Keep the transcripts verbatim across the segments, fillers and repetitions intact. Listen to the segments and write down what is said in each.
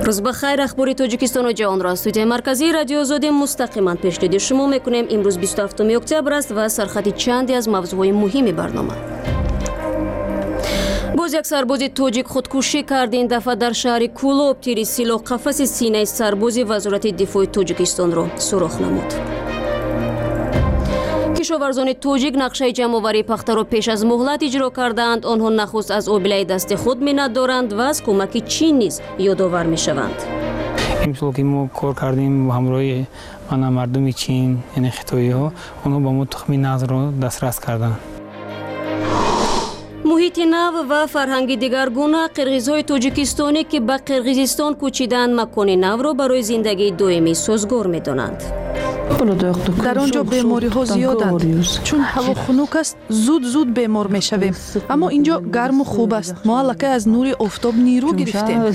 روز بخیر. اخبار تاجیکستان و جهان را استودیوی مرکزی رادیو آزادی مستقیما پیشکش شما میکنیم. امروز بیست و هفتم اکتبر است و سرخط چندی از موضوعات مهم برنامه. باز یک سرباز تاجیک خودکشی کرد. این دفعه در شهر کولوب تیر سلاح قفس سینه سرباز وزارت دفاع تاجیکستان را سوراخ نمود. کشاورزان تاجیک نقشه جمع‌آوری پخته را پیش از مهلت اجرا کردند. آنها نخست از آبله دست خود منت دارند و از کمک چین نیز یادآور میشوند. امسال که ما کار کردیم با همراه من مردم چین یعنی خطایی ها، آنها با ما تخم ناز را دسترس کردند. محیط نو و فرهنگ دیگرگونه. قرغیزهای تاجیکستانی که به قرغیزستان کوچیدند مکان نو را برای زندگی دائمی سازگار می‌دانند. در آنجا بیماری ها زیادند چون هوا خنک است، زود زود بیمار می شویم. اما اینجا گرم و خوب است. ما الکی از نور آفتاب نیرو گرفتیم.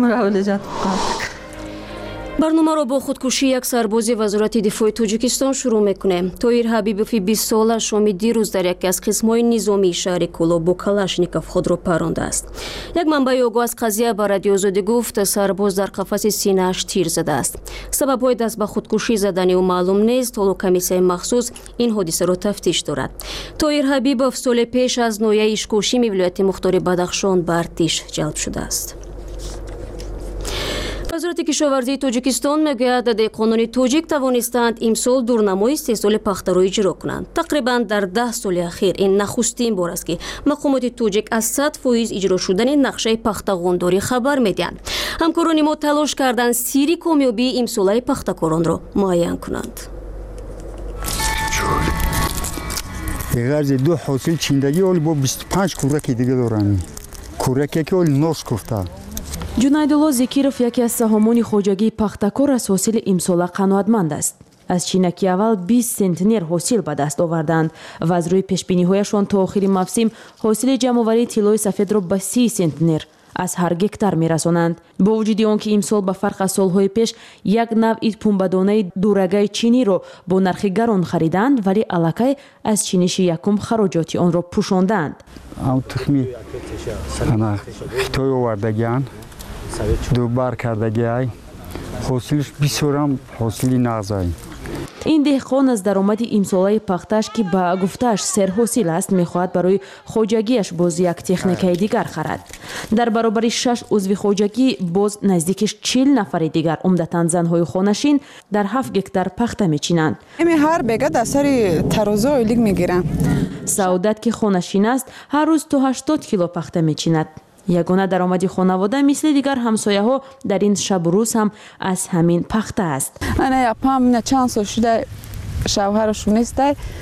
برنامه را با خودکشی یک سرباز وزارت دفاع تاجیکستان شروع میکنیم. طاهر حبیبوف بیست ساله شام دیروز در یکی از قسم‌های نظامی شهر کولوب با کلاشنیکوف خود را پرانده است. یک منبع آگاه از قضیه به رادیو آزادی گفت سرباز در قفس سینه‌اش تیر زده است. سبب‌های دست به خودکشی زدن او معلوم نیست. حالا کمیسیون مخصوص این حادثه را تفتیش دارد. طاهر حبیبوف سال پیش از ناحیه اشکوشی ولایت مختار بدخشان به ارتش جلب شده است. وزارت کشاورزی تاجیکستان میگوید دهقانان تاجیک توانستند امسال دورنمای استحصال پخته را اجرا کنند. تقریبا در ده سال اخیر این نخستین بار است که مقامات تاجیک از صد فیصد اجرا شدن نقشه پخته قانداری خبر میدهند. همکاران ما تلاش کردند سیری کامیابی امسال پخته‌کاران را معین کنند. غرض دو حاصل چیندگی اول با بیست و پنج کورک دیگه دارن. کورکی که اول نوش گفته. جنیدالله زکیروف یکی از سهامان خواجگی پخته‌کار از حاصل امسال قناعتمند است. از چینکی اول بیست سنتنر حاصل به دست آوردند و از روی پیشبینی‌هایشان تا آخر موسم حاصل جمع‌آوری طلای سفید را به سی سنتنر از هر گکتار می‌رسانند. با وجود آنکه امسال به فرق از سال‌های پیش یک نوع پنبه‌دانه دورگای چینی را با نرخ گران خریدند، ولی الکی از چینش یکم خراجات آن را پوشاندند. او تخمی انا خطای آوردگیان دو بار کردگی حاصلش بسیارم حاصلی نغزایی. این دهقان از درآمد امساله پختش که با گفتش سر حاصل است میخواهد برای خواجگیش باز یک تکنیک دیگر خرد. در برابر شش عضو خواجگی باز نزدیکش چهل نفر دیگر عمدتاً زنهای خانشین در هفت گکتار پخته میچینند. امی هر بگد از سر ترازو ایلیگ میگیرن. سعادت که خانشین است هر روز تا هشتاد کیلو پخته میچیند. یگانه درآمد خانواده مثل دیگر همسایه ها در این شب و روز هم از همین پخته است. انا اپام چند سال شده شوهرش نیست،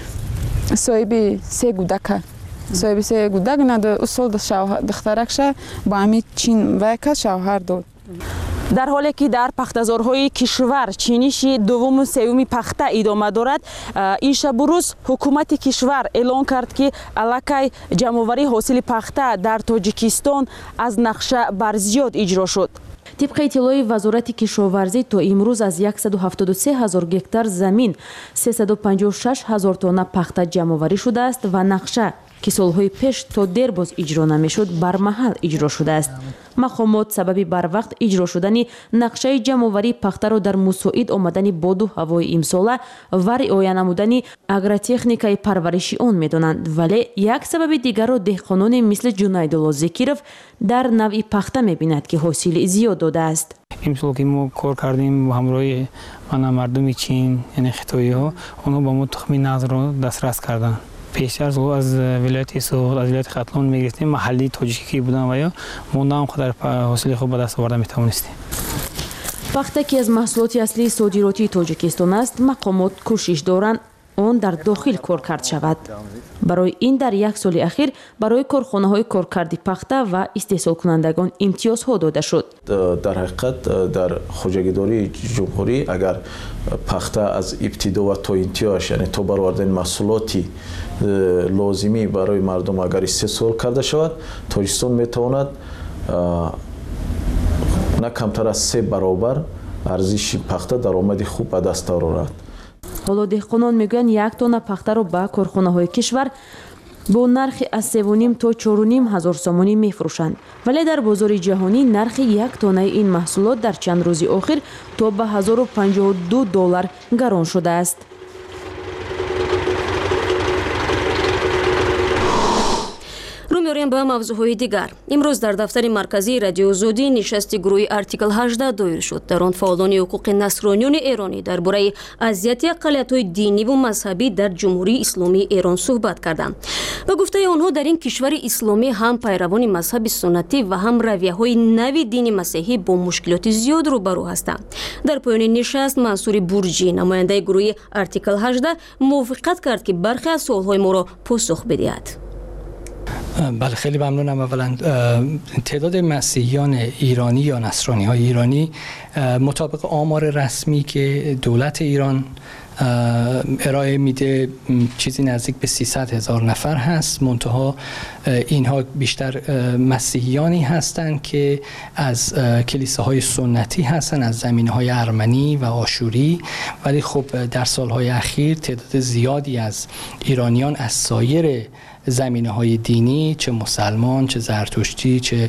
صاحب سه کودک صاحب سه کودک ند اصول شوهر دخترکش با همین چین وک شوهر داد. در حالی که در پخته‌زارهای کشور چینش دوم و سوم پخته ادامه دارد، این شب و روز حکومت کشور اعلام کرد که الکی جمع‌آوری حاصل پخته در تاجیکستان از نقشه بر زیاد اجرا شد. طبق اطلاع وزارت کشاورزی تا امروز از صد و هفتاد و سه هزار گکتار زمین سیصد و پنجاه و شش هزار تن پخته جمع‌آوری شده است و نقشه که سالهای پیش تا دیر باز اجرا نمیشد بر محل اجرا شده است. مقامات سبب بر وقت اجرا شدن نقشه جمع‌آوری پخته را در مساعد آمدن باد و هوای امساله و رعایت نمودن اگرتکنیکای پرورشی آن میدانند، ولی یک سبب دیگر را دهقانان مثل جنیدالله زکیروف در نوع پخته میبیند که حاصل زیاد داده است. امسال که ما کار کردیم با همراه من مردم چین یعنی خطایی ها، آنها با ما تخم ناز را دسترس کردند. پیشتر از ولایت سوغد از ولایت ختلون میگرفتیم، محلی تاجیکی بودن و یا موندم خود در حاصل خوب به دست آورده میتوانستیم. پخته که از محصولات اصلی صادراتی تاجیکستان است، مقامات کوشش دارند آن در داخل کار کرد شود. برای این در یک سال اخیر برای کارخانه‌های کارکردی پخته و استحصال کنندگان امتیازها داده شد. در حقیقت در خواجگیداری جمهوری اگر پخته از ابتدا و تا انتهاش یعنی تا برآوردن محصولاتی لازمی برای مردم اگر استحصال کرده شود، تاجیکستان میتواند نه کمتر از سه برابر ارزش پخته درآمد خوب به دست آورد. حالا دهقانان میگویند یک تن پخته را به کارخانه‌های کشور با نرخ از سه و نیم تا چهار و نیم هزار سومانی میفروشند، ولی در بازار جهانی نرخ یک تانه این محصولات در چند روز اخیر تا به هزار و پنجاه و دو دلار گران شده است. رو می‌آوریم به موضوعهای دیگر. امروز در دفتر مرکزی رادیو زودی نشست گروه آرتیکل هجده دایر شد. در آن فعالان حقوق نصرانیان ایرانی درباره اذیت اقلیت‌های دینی و مذهبی در جمهوری اسلامی ایران صحبت کردند. به گفته آنها در این کشور اسلامی هم پیروان مذهب سنتی و هم رویه‌های نو دین مسیحی با مشکلات زیاد روبرو هستند. در پایان نشست منصور برجی نماینده گروه آرتیکل هجده موافقت کرد که برخی از سوال‌های ما را پاسخ بدهد. بله خیلی ممنونم. اولا تعداد مسیحیان ایرانی یا نصرانی های ایرانی مطابق آمار رسمی که دولت ایران ارائه میده چیزی نزدیک به سیصد هزار نفر هست. منتها اینها بیشتر مسیحیانی هستند که از کلیساهای سنتی هستند، از زمینهای ارمنی و آشوری، ولی خب در سالهای اخیر تعداد زیادی از ایرانیان از سایر زمینه‌های دینی، چه مسلمان، چه زرتشتی، چه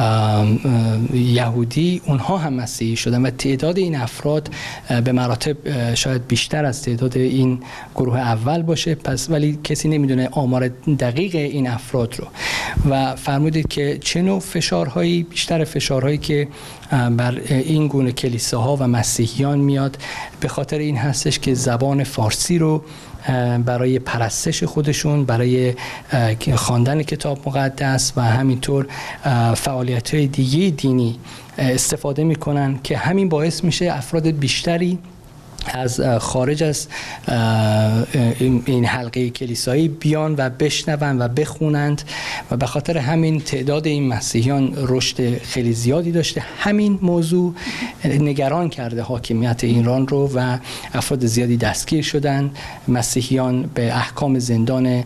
یهودی، اونها هم مسیحی شدن و تعداد این افراد به مراتب شاید بیشتر از تعداد این گروه اول باشه. پس ولی کسی نمیدونه آمار دقیق این افراد رو. و فرمودید که چه نوع فشارهایی، بیشتر فشارهایی که بر این گونه کلیساها و مسیحیان میاد به خاطر این هستش که زبان فارسی رو برای پرستش خودشون، برای خواندن کتاب مقدس و همینطور فعالیت‌های دیگه دینی استفاده میکنن که همین باعث میشه افراد بیشتری از خارج از این حلقه کلیسایی بیان و بشنون و بخونند و به خاطر همین تعداد این مسیحیان رشد خیلی زیادی داشته. همین موضوع نگران کرده حاکمیت ایران رو و افراد زیادی دستگیر شدن. مسیحیان به احکام زندان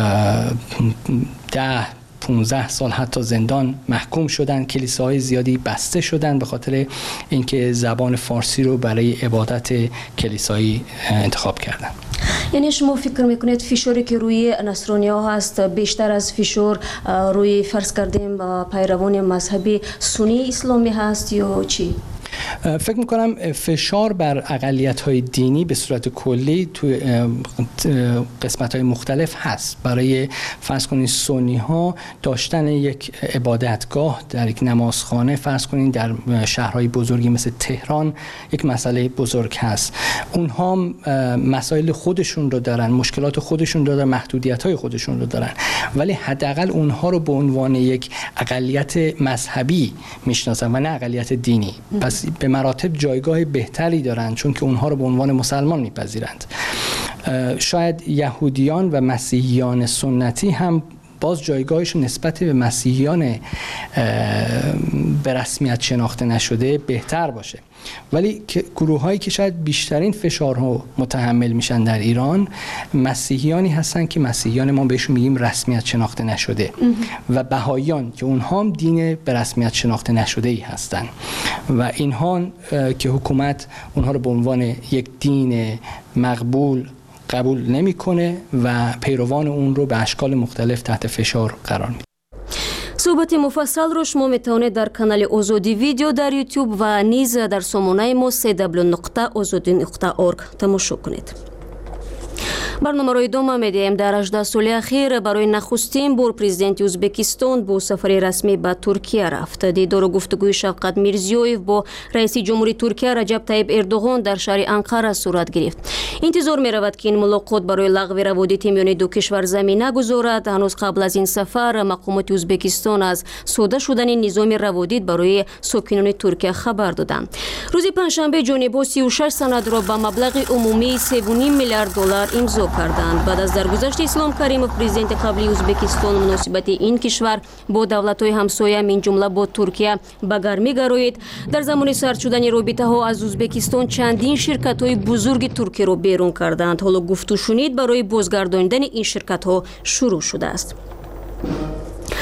ده پانزده سال حتی زندان محکوم شدن. کلیساهای زیادی بسته شدن به خاطر اینکه زبان فارسی رو برای عبادت کلیسایی انتخاب کردن. یعنی شما فکر میکنید فشاری که روی نصرانی‌ها هست بیشتر از فشار روی فرض کردیم پیروان مذهبی سنی اسلامی هست یا چی؟ فکر میکنم فشار بر اقلیت‌های دینی به صورت کلی تو قسمت‌های مختلف هست. برای فرض کنید سنی‌ها داشتن یک عبادتگاه در یک نمازخانه فرض کنید در شهرهای بزرگی مثل تهران یک مسئله بزرگ هست. اونها مسائل خودشون رو دارن، مشکلات خودشون رو دارن، محدودیت‌های خودشون رو دارن، ولی حداقل اونها رو به عنوان یک اقلیت مذهبی میشناسن و نه اقلیت دینی. پس به مراتب جایگاه بهتری دارند چون که اونها رو به عنوان مسلمان میپذیرند. شاید یهودیان و مسیحیان سنتی هم باز جایگاهشون نسبت به مسیحیان به رسمیت شناخته نشده بهتر باشه، ولی گروه هایی که شاید بیشترین فشارها متحمل میشن در ایران مسیحیانی هستن که مسیحیان ما بهشون میگیم رسمیت شناخته نشده و بهاییان که اونها هم دین به رسمیت شناخته نشده ای هستن و اینها که حکومت اونها رو به عنوان یک دین مقبول قبول نمیکنه و پیروان اون رو به اشکال مختلف تحت فشار قرار میده. صحبت مفصل رو شما میتونید در کانال آزادی ویدیو در یوتیوب و نیز در سامانه ما سی دبلیو نقطه آزادی نقطه اورگ تماشا کنید. برنامه را ادامه میدهیم. در هجده سال اخیر برای نخستین بار پرزیدنت ازبکستان با سفر رسمی به ترکیه رفت. دیدار و گفتگوی شفقت میرزیویف با رئیس جمهوری ترکیه رجب طیب اردوغان در شهر انقره صورت گرفت. انتظار می رود که این ملاقات برای لغو روابط میان دو کشور زمینه گذارد. هنوز قبل از این سفر مقامات ازبکستان از ساده شدن نظام روابط برای ساکنان ترکیه خبر دادند. روز پنجشنبه جانب‌ها سی و شش سند را به مبلغ عمومی سه و نیم میلیارد دلار امضا کردند. بعد از درگذشت اسلام کریموف پرزیدنت قبلی ازبکستان مناسبت این کشور با دولت‌های همسایه من جمله با ترکیه به گرمی گرایید. در زمان سرد شدن رابطه‌ها از ازبکستان چندین شرکت‌های بزرگ ترکیه را بیرون کردند. حالا گفت و شنید برای بازگرداندن این شرکت‌ها شروع شده است.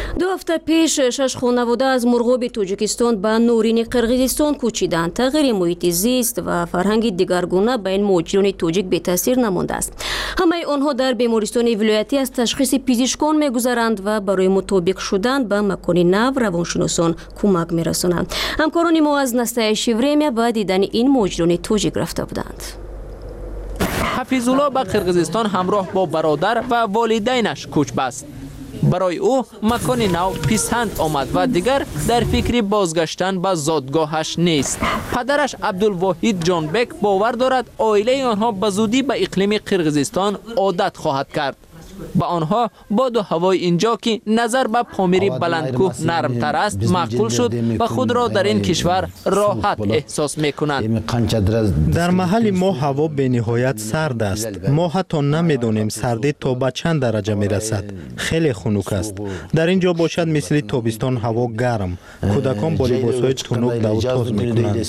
دو هفته پیش شش خانواده از مرغاب تاجیکستان به نورین قرقیزستان کوچیدند. تغییر محیط زیست و فرهنگ دیگرگونه بین مهاجران تاجیک بی تاثیر نمانده است. همه آنها در بیمارستان ولایتی از تشخیص پزشکان میگذرند و برای مطابق شدن به مکان نو روانشناسان کمک میرسانند. همکاران ما از نستایش ورمیا به دیدن این مهاجران تاجیک رفته بودند. حفیظالله به قرقیزستان همراه با برادر و والدینش کوچ بست. برای او مکان نو پسند آمد و دیگر در فکر بازگشتن به زادگاهش نیست. پدرش عبدالواحد جانبک باور دارد عائله آنها به زودی به اقلیم قرقیزستان عادت خواهد کرد. با آنها باد و هوای اینجا که نظر به پامیری بلندکوه نرمتر است معقول شد و خود را در این کشور راحت احساس میکنند. در محل ما هوا به نهایت سرد است. ما حتی نمیدونیم سردی تا به چند درجه میرسد. خیلی خنک است. در اینجا باشد مثل تابستان هوا گرم. کودکان با لباسهای تنوک دوتاز میکنند.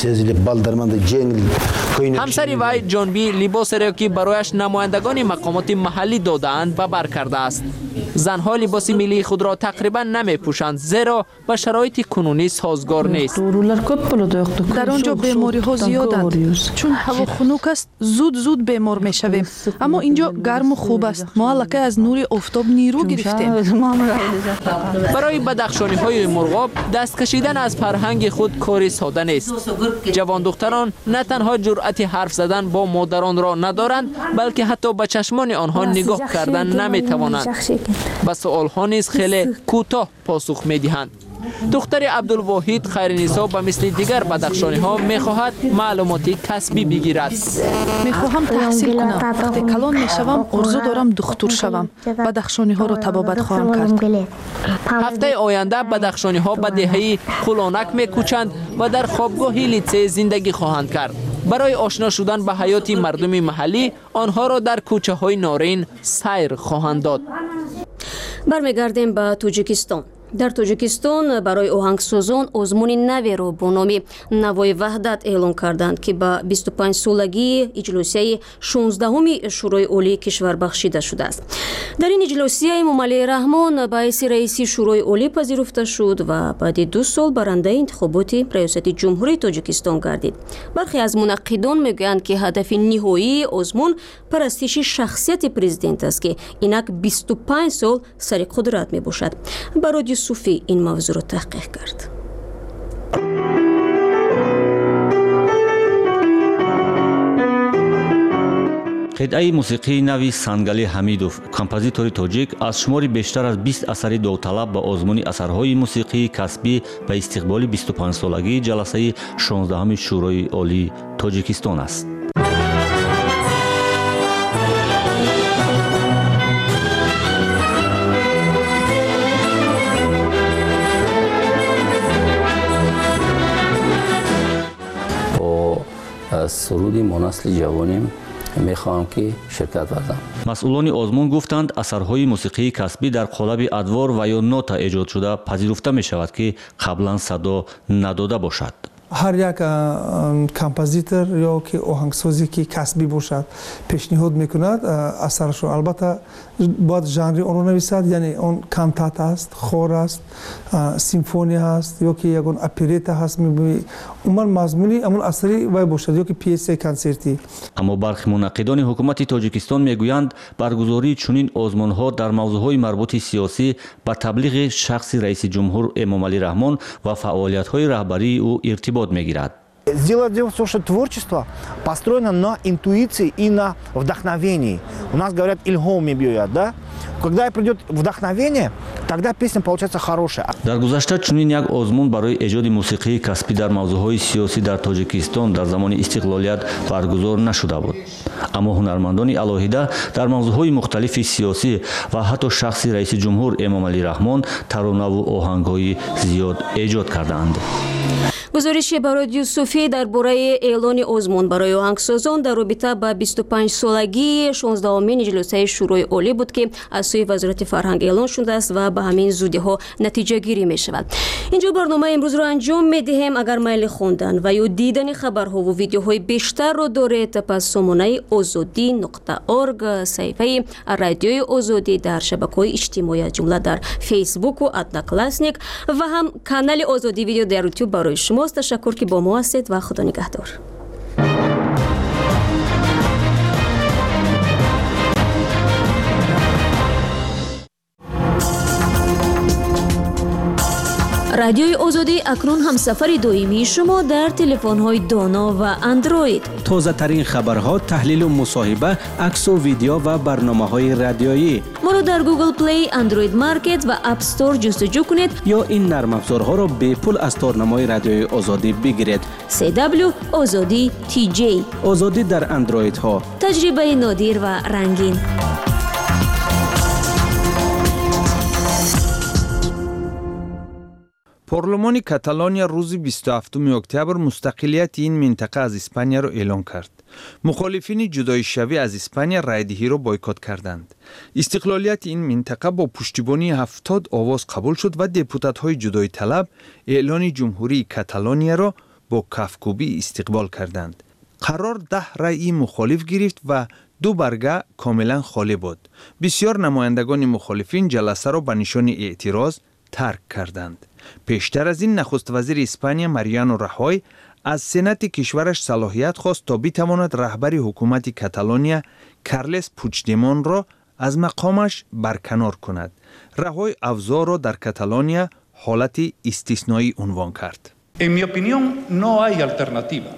همسر وی جانبی لباس را که برایش نمایندگان مقامات محلی دادند و بر کرده است. زنها لباس ملی خود را تقریبا نمی پوشند زیرا با شرایط کنونی سازگار نیست. در آنجا بیماری ها زیادند چون هوا خنک است زود زود بیمار می شویم. اما اینجا گرم و خوب است. ما الکی از نور آفتاب نیرو گرفتیم. برای بدخشانی های مرغاب دست کشیدن از فرهنگ خود کاری ساده نیست. جوان دختران نه تنها جرأت حرف زدن با مادران را ندارند بلکه حتی به چشمان آنها نگاه کردن نمی توانند. با سوال ها نیز خیلی کوتاه پاسخ می دهند. دختر عبدالواحد خیرنسا به مثل دیگر بدخشانی ها می خواهد معلوماتی کسبی بگیرد. می خواهم تحصیل کنم. وقتی کلان می شوم آرزو دارم دکتر شوم. بدخشانی ها را تبابت خواهم کرد. هفته آینده بدخشانی ها به دهه قولانک می کوچند و در خوابگاه لیتسه زندگی خواهند کرد. برای آشنا شدن به حیات مردم محلی آنها را در کوچه های نارین سیر خواهند داد. برمیگردیم به تاجیکستان. در تاجیکستان برای آهنگسازان آزمون نوی را با نام نوای وحدت اعلام کردند که به بیست و پنج سالگی اجلاسیه شانزدهمی شورای عالی کشور بخشیده شده است. در این اجلاسیه امام علی رحمان باعث رئیسی شورای عالی پذیرفته شد و بعد دو سال برنده انتخابات ریاست جمهوری تاجیکستان گردید. برخی از منعقدان میگویند که هدف نهایی آزمون پرستش شخصیت پرزیدنت است که اینک بیست و پنج سال سر قدرت می باشد. برای صوفی این موضوع را تحقیق کرد. قطعه موسیقی نوی سنگلی حمیدوف کمپوزیتور تاجیک از شماری بیشتر از بیست اثر داوطلب با آزمون اثرهای موسیقی کسبی به استقبال بیست و پنج سالگی جلسه شانزدهم شورای عالی تاجیکستان است. از سرود مانسل جوانیم میخواهم که شرکت ورزم. مسئولان آزمون گفتند اثرهای موسیقی کسبی در قالب ادوار و یا نوتا ایجاد شده پذیرفته می شود که قبلا صدا نداده باشد. هر یک کمپوزیتور یا که آهنگسازی که کسبی باشد پیشنهاد میکند اثرش را البته باید ژانر آن را نویسد، یعنی اون کانتات است، خور است، سیمفونی است یا که یگان اپریتا هست، میبینی عموما مضمونی همون اثری وای باشد یا که پیسه کنسرتی. اما برخی منعقدان حکومت تاجیکستان میگویند برگزاری چنین آزمون‌ها در موضوعهای مربوط سیاسی با تبلیغ شخص رئیس جمهور امام علی رحمان و فعالیت‌های رهبری او ارتباط میگیرد. Дело в том, что творчество построено на интуиции и на вдохновении. У нас говорят «ильгом мебьёят», да? Когда придет вдохновение, тогда песня получается хорошая. дар гузашта чунин як озмун барои эҷоди мусиқии касбӣ дар мавзӯъҳои сиёсӣ дар тоҷикистон дар замони истиқлолият баргузор нашуда буд. аммо ҳунармандони алоҳида дар мавзӯъҳои мухталифи сиёсӣ ва ҳатто шахси раиси ҷумҳур эмомалӣ раҳмон таронаву оҳангҳои зиёд эҷод кардаанд. گزارش برای یوسفی درباره اعلان آزمون برای آهنگسازان در رابطه با بیست و پنج سالگی شانزدهمین جلسه شورای عالی بود که از سوی وزارت فرهنگ اعلان شده است و به همین زودی ها نتیجه گیری می شود. اینجا برنامه امروز را انجام می دهیم. اگر میل خوندن و یا دیدن خبرها و ویدیوهای بیشتر رو دارید، پس سامانه آزادی نقطه ارگ، صفحه رادیوی آزادی در شبکه‌های اجتماعی جمله در فیسبوک و ادناکلاسنیک و هم کانال آزادی ویدیو در یوتیوب برای شماست. تشکر که با ما هستید و خدا نگهدار. رادیوی آزادی اکنون هم سفر دائمی شما در تلفن‌های دانا و اندروید. تازه ترین خبرها، تحلیل و مصاحبه، عکس و ویدیو و برنامه‌های رادیویی. ما را در گوگل پلی، اندروید مارکت و اپ استور جستجو کنید یا این نرم افزارها را به پول از تارنمای رادیوی آزادی بگیرید. سی دبلیو آزادی تی جی. آزادی در اندروید ها. تجربه نادر و رنگین. پارلمان کاتالانیا روز بیست و هفتم اکتبر مستقلیت این منطقه از اسپانیا را اعلان کرد. مخالفین جدایی شوی از اسپانیا رایدهی را بایکوت کردند. استقلالیت این منطقه با پشتیبانی هفتاد آواز قبول شد و دپوتات‌های جدایی طلب اعلان جمهوری کاتالانیا را با کفکوبی استقبال کردند. قرار ده رای مخالف گرفت و دو برگه کاملا خالی بود. بسیار نمایندگان مخالفین جلسه را به نشان اعتراض ترک کردند. پیشتر از این نخست وزیر اسپانیا ماریانو رخوی از سنت کشورش صلاحیت خواست تا بتواند رهبر حکومت کاتالونیا کارلس پوچدمون را از مقامش برکنار کند. رخوی اوضاع را در کاتالونیا حالت استثنایی عنوان کرد. En mi opinión no hay alternativa.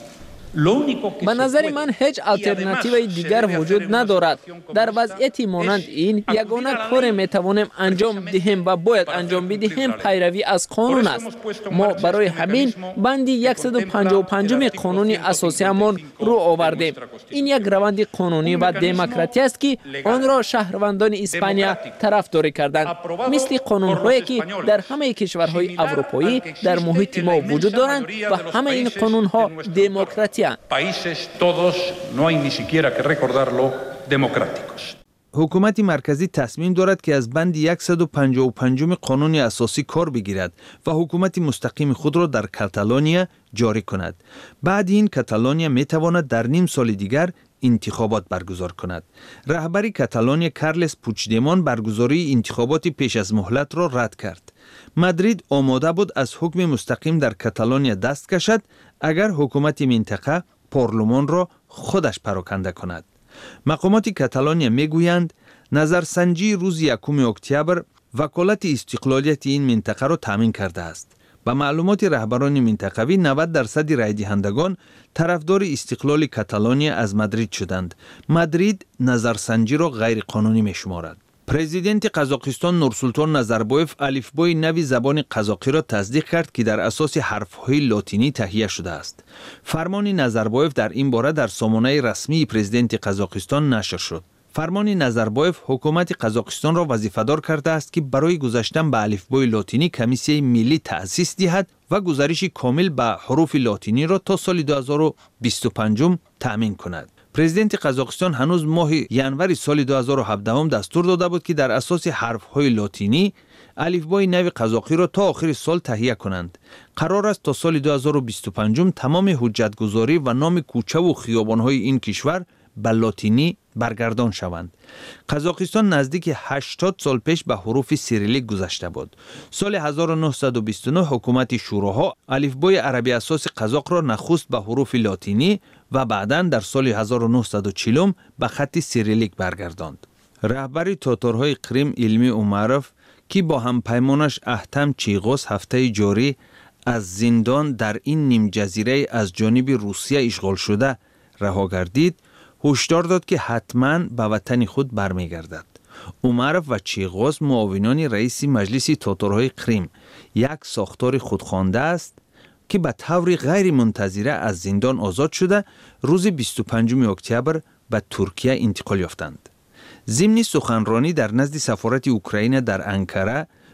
به نظر من هیچ آلترناتیوی دیگر وجود ندارد. در وضعیتی مانند این یگانه کاری میتوانیم انجام دهیم و باید انجام بدهیم پیروی از قانون است. ما برای همین بند صد و پنجاه و پنج قانون اساسیمان رو آوردیم. این یک روند قانونی و دموکراتی است که آن را شهروندان اسپانیا طرفداری کردند، مثل قانون‌هایی که در همه کشورهای اروپایی در محیط ما وجود دارند و همه این قانون‌ها دموکراتی países todos no hay ni siquiera que recordarlo democráticos. حکومت مرکزی تصمیم دارد که از بند صد و پنجاه و پنج قانون اساسی کار بگیرد و حکومت مستقیم خود را در کاتالونیا جاری کند. بعد این کاتالونیا می تواند در نیم سال دیگر انتخابات برگزار کند. رهبر کاتالونیا کارلس پوچدمون برگزاری انتخابات پیش از مهلت را رد کرد. مادرید آماده بود از حکم مستقیم در کاتالونیا دست کشد اگر حکومت منطقه پارلمان را خودش پراکنده کند. مقامات کاتالونیا میگویند نظرسنجی روز یکم اکتبر وکالت استقلالیت این منطقه را تامین کرده است. با معلومات رهبران منطقوی نود درصد رای دهندگان طرفدار استقلال کاتالونیا از مادرید شدند. مادرید نظرسنجی را غیر قانونی میشمارد. پرزیدنت قزاقستان نورسولطان نظربایف الفبای نوی زبان قزاقی را تصدیق کرد که در اساس حرفهای لاتینی تهیه شده است. فرمان نظربایف در این باره در سامانه رسمی پرزیدنت قزاقستان نشر شد. فرمان نظربایف حکومت قزاقستان را وظیفه‌دار کرده است که برای گذاشتن به الفبای لاتینی کمیسیه ملی تأسیس دهد و گزارش کامل به حروف لاتینی را تا سال دو هزار و بیست و پنج تأمین کند. پرزیدنت قزاقستان هنوز ماه ینور سال دو هزار و هفده دستور داده بود که در اساس حرف‌های لاتینی الفبای نو قزاقی را تا آخر سال تهیه کنند. قرار است تا سال دو هزار و بیست و پنج تمام حجتگذاری و نام کوچه و خیابان‌های این کشور به لاتینی برگردان شوند. قزاقستان نزدیک هشتاد سال پیش به حروف سیریلیک گذشته بود. سال هزار و نهصد و بیست و نه حکومت شوراها الفبای عربی اساس قزاق را نخست به حروف لاتینی و بعداً در سال هزار و نهصد و چهل به خط سیریلیک برگرداند. رهبر تاتارهای قریم علمی اومروف که با هم پیمانش احتم چیغوس هفته جاری از زندان در این نیم جزیره از جانب روسیه اشغال شده رها گردید، هشدار داد که حتماً به وطن خود برمیگردد. اومروف و چیغوس معاونان رئیس مجلس تاتارهای قریم یک ساختار خودخوانده است که به طور غیر منتظره از زندان آزاد شده روز بیست و پنجم اکتبر به ترکیه انتقال یافتند. ضمن سخنرانی در نزد سفارت اوکراین در انکره،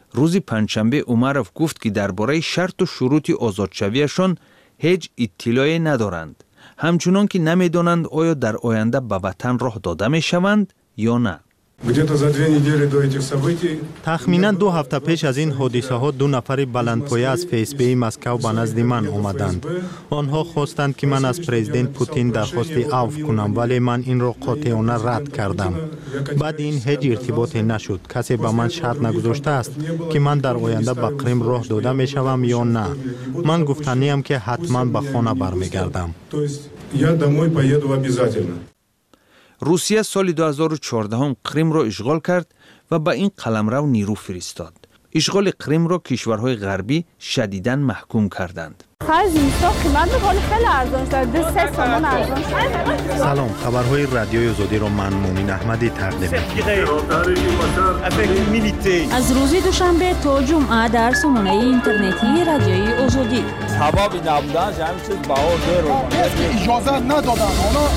روز پنجشنبه اومروف گفت که درباره شرط و شروط آزادشویشان هیچ اطلاعی ندارند. همچنان که نمیدانند آیا در آینده به وطن راه داده می شوند یا نه. تخمینا دو هفته پیش از این حادثه ها دو نفر بلندپایه از فیسبی مسکو به نزد من آمدند. آنها خواستند که من از پرزیدنت پوتین درخواست عفو کنم، ولی من این را قاطعانه رد کردم. بعد این هیچ ارتباطی نشد. کسی به من شرط نگذاشته است که من در آینده به قرم راه داده می شوم یا نه. من گفتنیم که حتما به خانه برمیگردم. روسیه سال دو هزار و چهارده قرم را اشغال کرد و به این قلمرو نیرو فرستاد. اشغال قرم را کشورهای غربی شدیداً محکوم کردند. سلام، خبرهای رادیوی آزادی را من مومن احمدی تقدیم می‌کنم. از روز دوشنبه تا جمعه در سامانه اینترنتی رادیوی آزادی. سبب نبودن همین چیز باور داره. اجازه ندادن اونا.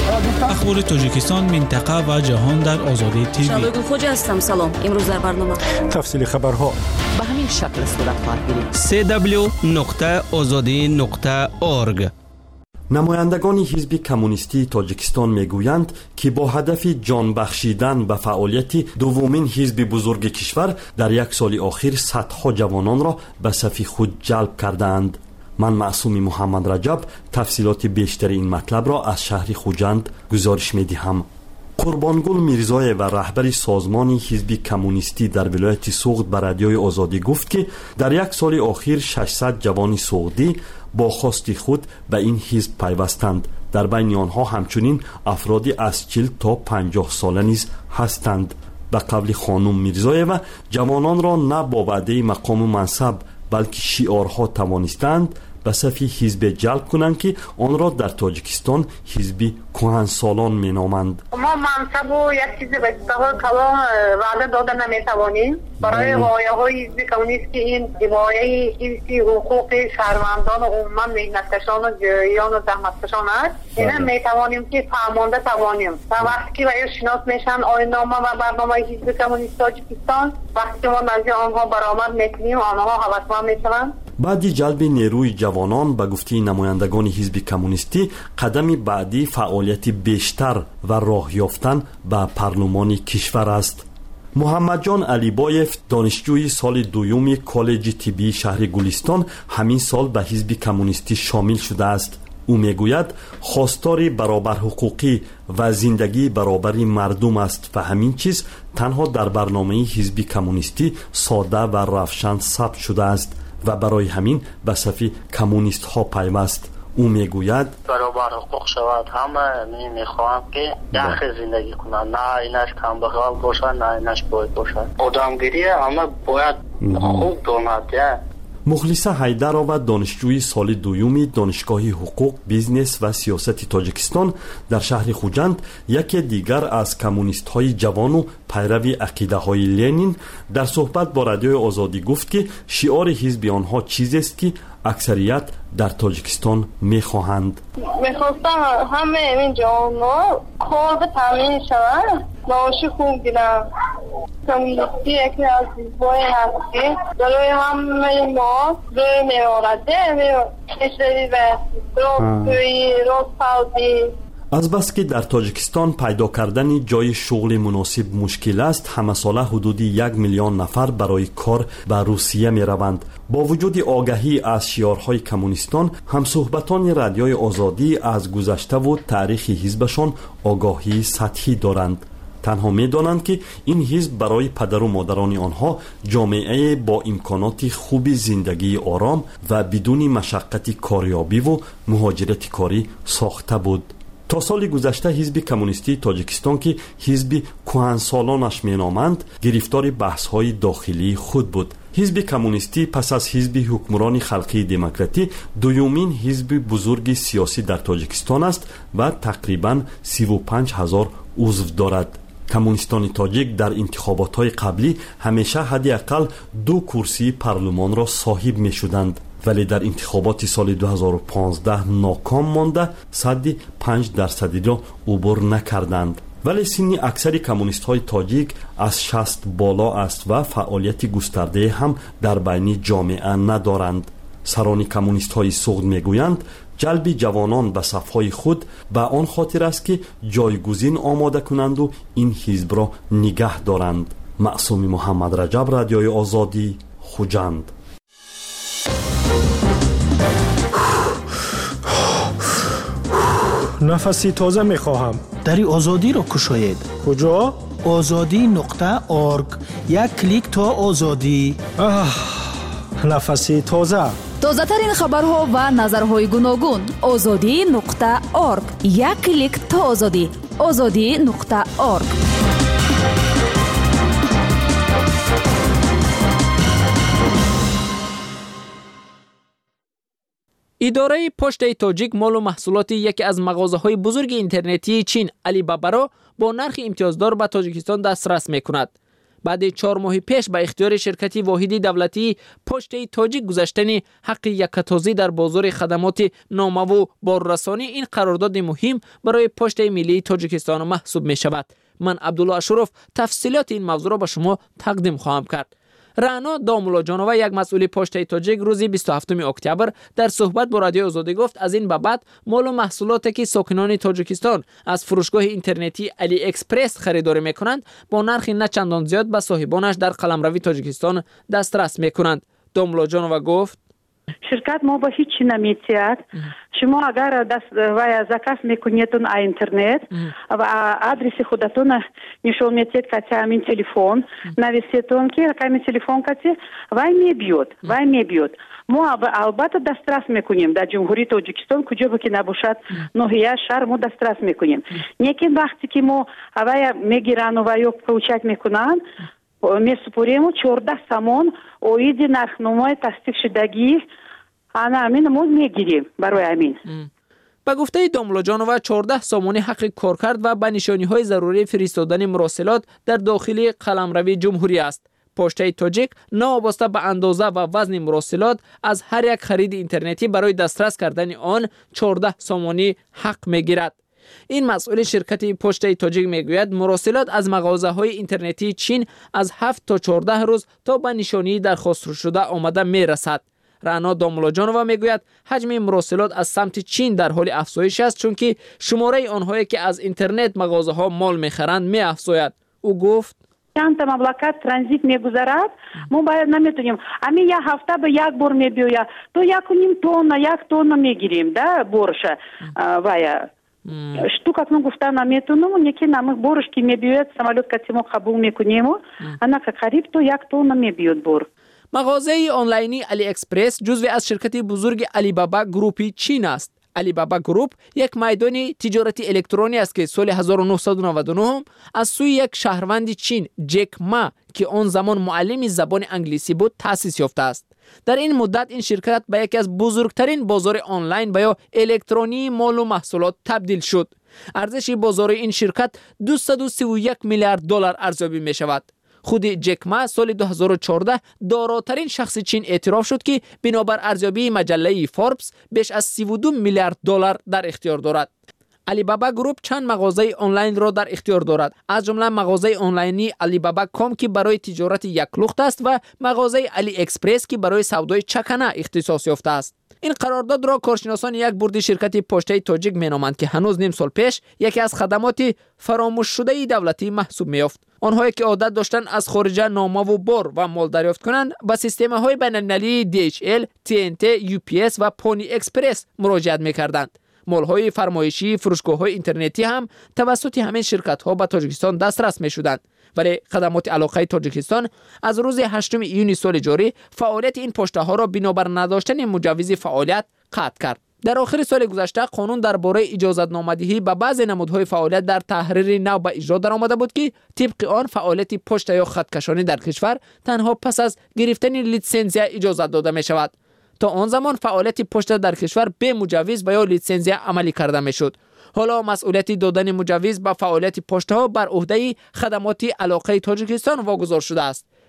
اخبار تاجیکستان، منطقه و جهان در آزادی تیوی. شالوی خوج هستم. سلام. امروز در برنامه تفصیل خبرها به همین شکل صورت خواهد گرفت. سه دبلیو نقطه آزادی نقطه اورگ. نمایندگان حزب کمونیستی تاجیکستان میگویند که با هدف جان بخشیدن به فعالیت دومین حزب بزرگ کشور در یک سال اخیر صدها جوانان را به صف خود جلب کردند. من معصوم محمد رجب تفصیلات بیشتر این مطلب را از شهر خوجند گزارش می‌دهم. قربانگل میرزای و رهبر سازمان حزب کمونیستی در ولایت سوغد به رادیوی آزادی گفت که در یک سال اخیر ششصد جوان سوغدی با خواست خود به این حزب پیوستند. در بین آنها همچنین افرادی از چهل تا پنجاه ساله نیز هستند. به قول خانم میرزایوا جوانان را نه با وعده مقام و منصب بلکه شعارها توانستند به صف حزب جلب کنند که آن را در تاجیکستان حزب کهنسالان می نامند. ما منصب و یک چیزی به اصطلاح کلام وعده داده نمی توانیم. برای غایه های حزب کمونیست که این حمایه حفظ حقوق شهروندان و عموما مهنتکشان و جریان و زحمتکشان است. اینا می توانیم که فرمانده توانیم. و وقتی که باید شناس میشن آیین‌نامه و برنامه حزب کمونیست تاجیکستان، وقتی ما نزد آنها برآمد میکنیم آنها هوسمند میشوند. بعد جلب نیروی جوانان به گفته نمایندگان حزب کمونیستی قدم بعدی فعالیت بیشتر و راه یافتن به پارلمان کشور است. محمد جان علیبایف دانشجوی سال دوم کالج طبی شهر گلستان همین سال به حزب کمونیستی شامل شده است. او میگوید خواستار برابر حقوقی و زندگی برابری مردم است و همین چیز تنها در برنامه حزب کمونیستی ساده و روشن ثبت شده است و برای همین به صف کمونیست ها پیوست. او میگوید برابر حقوق شود. همه می میخواهم که یخ زندگی کنند، نه اینش کم بخواه باشد نه اینش باید باشد. آدمگیری همه باید خوب داند. مخلصه حیدرآوا دانشجوی سال دوم دانشگاه حقوق، بیزنس و سیاست تاجیکستان در شهر خوجند یکی دیگر از کمونیست های جوان و پیرو عقیده های لنین در صحبت با رادیوی آزادی گفت که شعار حزب آنها چیزی است که اکثریت در تاجیکستان میخواهند. میخواستم همه این جوان‌ها کار به تامین شود، معاش خوب گیرن. کمونیستی یکی از حزب‌های هست که برای همه ما روی می‌آورده، می‌شوی و روی روزپاوزی. از بس که در تاجیکستان پیدا کردن جای شغل مناسب مشکل است، همه ساله حدود یک میلیون نفر برای کار به روسیه می روند. با وجود آگاهی از شعارهای کمونیستان، همصحبتان رادیوی آزادی از گذشته و تاریخ حزبشان آگاهی سطحی دارند. تنها می دانند که این حزب برای پدر و مادران آنها جامعه با امکانات خوب زندگی آرام و بدون مشقت کاریابی و مهاجرت کاری ساخته بود. تا سال گذشته حزب کمونیستی تاجیکستان که حزب کهنسالانش مینامند گرفتار بحث‌های داخلی خود بود. حزب کمونیستی پس از حزب حکمران خلقی دموکراتی دومین حزب بزرگ سیاسی در تاجیکستان است و تقریباً سی و پنج هزار عضو دارد. کمونیستان تاجیک در انتخابات‌های قبلی همیشه حداقل دو کرسی پارلمان را صاحب می‌شدند، ولی در انتخابات سال دو هزار و پانزده ناکام مانده صد و پنج درصدی را عبور نکردند. ولی سنی اکثر کمونیست های تاجیک از شصت بالا است و فعالیت گسترده هم در بین جامعه ندارند. سران کمونیست های سغد میگویند جلب جوانان به صفهای خود به آن خاطر است که جایگزین آماده کنند و این حزب را نگه دارند. معصوم محمد رجب، رادیوی آزادی، خوجند. نفسی تازه میخواهم. دری آزادی را کشاید. کجا؟ آزادی نقطه ارگ. یک کلیک تا آزادی. نفسی تازه. تازه ترین خبرها و نظرهای گوناگون. آزادی نقطه ارگ. یک کلیک تا آزادی. آزادی نقطه ارگ. اداره پشت تاجیک مال و محصولات یکی از مغازه‌های بزرگ اینترنتی چین علی بابا را با نرخ امتیازدار به تاجیکستان دسترس می‌کند. بعد چهار ماه پیش به اختیار شرکتی واحدی دولتی پشت تاجیک گذاشتن حق یکتازی در بازار خدمات نامه و باررسانی، این قرارداد مهم برای پشت ملی تاجیکستان محسوب می‌شود. من عبدالله اشرف تفصیلات این موضوع را به شما تقدیم خواهم کرد. رعنا دامولاجانووا، یک مسئول پشت تاجیک، روز بیست و هفتم اکتبر در صحبت با رادیو آزادی گفت از این به بعد مال و محصولاتی که ساکنان تاجیکستان از فروشگاه اینترنتی علی اکسپرس خریداری میکنند با نرخ نه چندان زیاد به صاحبانش در قلمروی تاجیکستان دسترس میکنند. دامولاجانووا گفت شرکت ما با هیچی نمیتید. شما اگر دست و زکاف میکنیتون اینترنت و آدرس خودتون نشون میتید که همین تلفن نویسیتون که رقم تلفن کسی وای میبیود وای میبیود ما البته دسترس میکنیم در جمهوری تاجیکستان کجا با که نباشد ناحیه شهر ما دسترس میکنیم. لیکن وقتی که ما وای میگیرن و یا پوچک میکنن میسپوریم چهارده سامان اوید نرخنامه تصدیق شدگی انا امین ما میگیریم برای امین. به گفته دامولاجانووا چهارده سامانی حق کار کرد و به نشانی‌های ضروری فرستادن مراسلات در داخل قلمروی جمهوری است. پشت تاجیک ناوابسته به اندازه و وزن مراسلات از هر یک خرید اینترنتی برای دسترس کردن آن چهارده سامانی حق میگیرد. این مسئول شرکت پشت تاجیک میگوید مراسلات از مغازه‌های اینترنتی چین از هفت تا چهارده روز تا به نشانی درخواست شده آمده میرسد. رعنا دامولاجانووا میگوید حجم مراسلات از سمت چین در حال افزایش است چون که شماره آنهایی که از اینترنت مغازه‌ها مال میخرند میافزاید. او گفت چند تا مملکت ترانزیت میگذرد ما باید نمیتونیم همین یک هفته به یک بار میبیوید تو یک و نیم تن یک تن میگیریم ده برش وای штук акнун гуфтан наметунам неки намак борш ки мебиёд самолёт кати мо қабул мекунем ана ка қариб то як тонна мебиёд бор. مغازه آنلاینی علی اکسپرس جزو از شرکت بزرگ علی بابا گروپی چین است. علی بابا گروپ یک میدان تجارتی الکترونی است که سال هزار و نهصد و نود و نه از سوی یک شهروند چین جک ما که آن زمان معلم زبان انگلیسی بود تأسیس یافته است. در این مدت این شرکت به یکی از بزرگترین بازار آنلاین و یا الکترونی مال و محصولات تبدیل شد. ارزش بازار این شرکت دویست و سی و یک میلیارد دلار ارزیابی می شود. خود جک ما سال دو هزار و چهارده داراترین شخص چین اعتراف شد که بنابر ارزیابی مجله فوربس بیش از سی و دو میلیارد دلار در اختیار دارد. علی بابا گروپ چند مغازه آنلاین را در اختیار دارد، از جمله مغازه آنلاینی علی بابا کام که برای تجارت یک لخت است و مغازه علی اکسپرس که برای سودای چکنه اختصاص یافته است. این قرارداد را کارشناسان یک بورد شرکت پشت تاجیک مینامند که هنوز نیم سال پیش یکی از خدمات فراموش شده دولتی محسوب می‌یافت. آنهایی که عادت داشتند از خارج نامه و بار و مال دریافت کنند به سیستم‌های بین‌المللی دی اچ ال، تی ان تی، یو پی اس و پونی اکسپرس مراجعت می‌کردند. مال‌های فرمایشی، فروشگاه‌های اینترنتی هم توسط همین شرکت‌ها به تاجیکستان دسترس می‌شدند. ولی خدمات علاقه تاجیکستان از روز هشتم ایون سال جاری فعالیت این پشته‌ها را بنابر نداشتن مجوز فعالیت قطع کرد. در آخر سال گذشته قانون درباره اجازه‌نامه‌دهی به بعضی نمودهای فعالیت در تحریر نو به اجرا درآمده بود که طبق آن فعالیت پشت یا خطکشانی در کشور تنها پس از گرفتن لیسانسیه اجازه داده می‌شود. تا آن زمان فعالیت پشت در کشور به مجوز و یا لیسانسیه عملی کرده می‌شد. حالا مسئولیت دادن مجوز به فعالیت پشته‌ها بر عهده خدمات علاقه تاجیکستان واگذار شده است.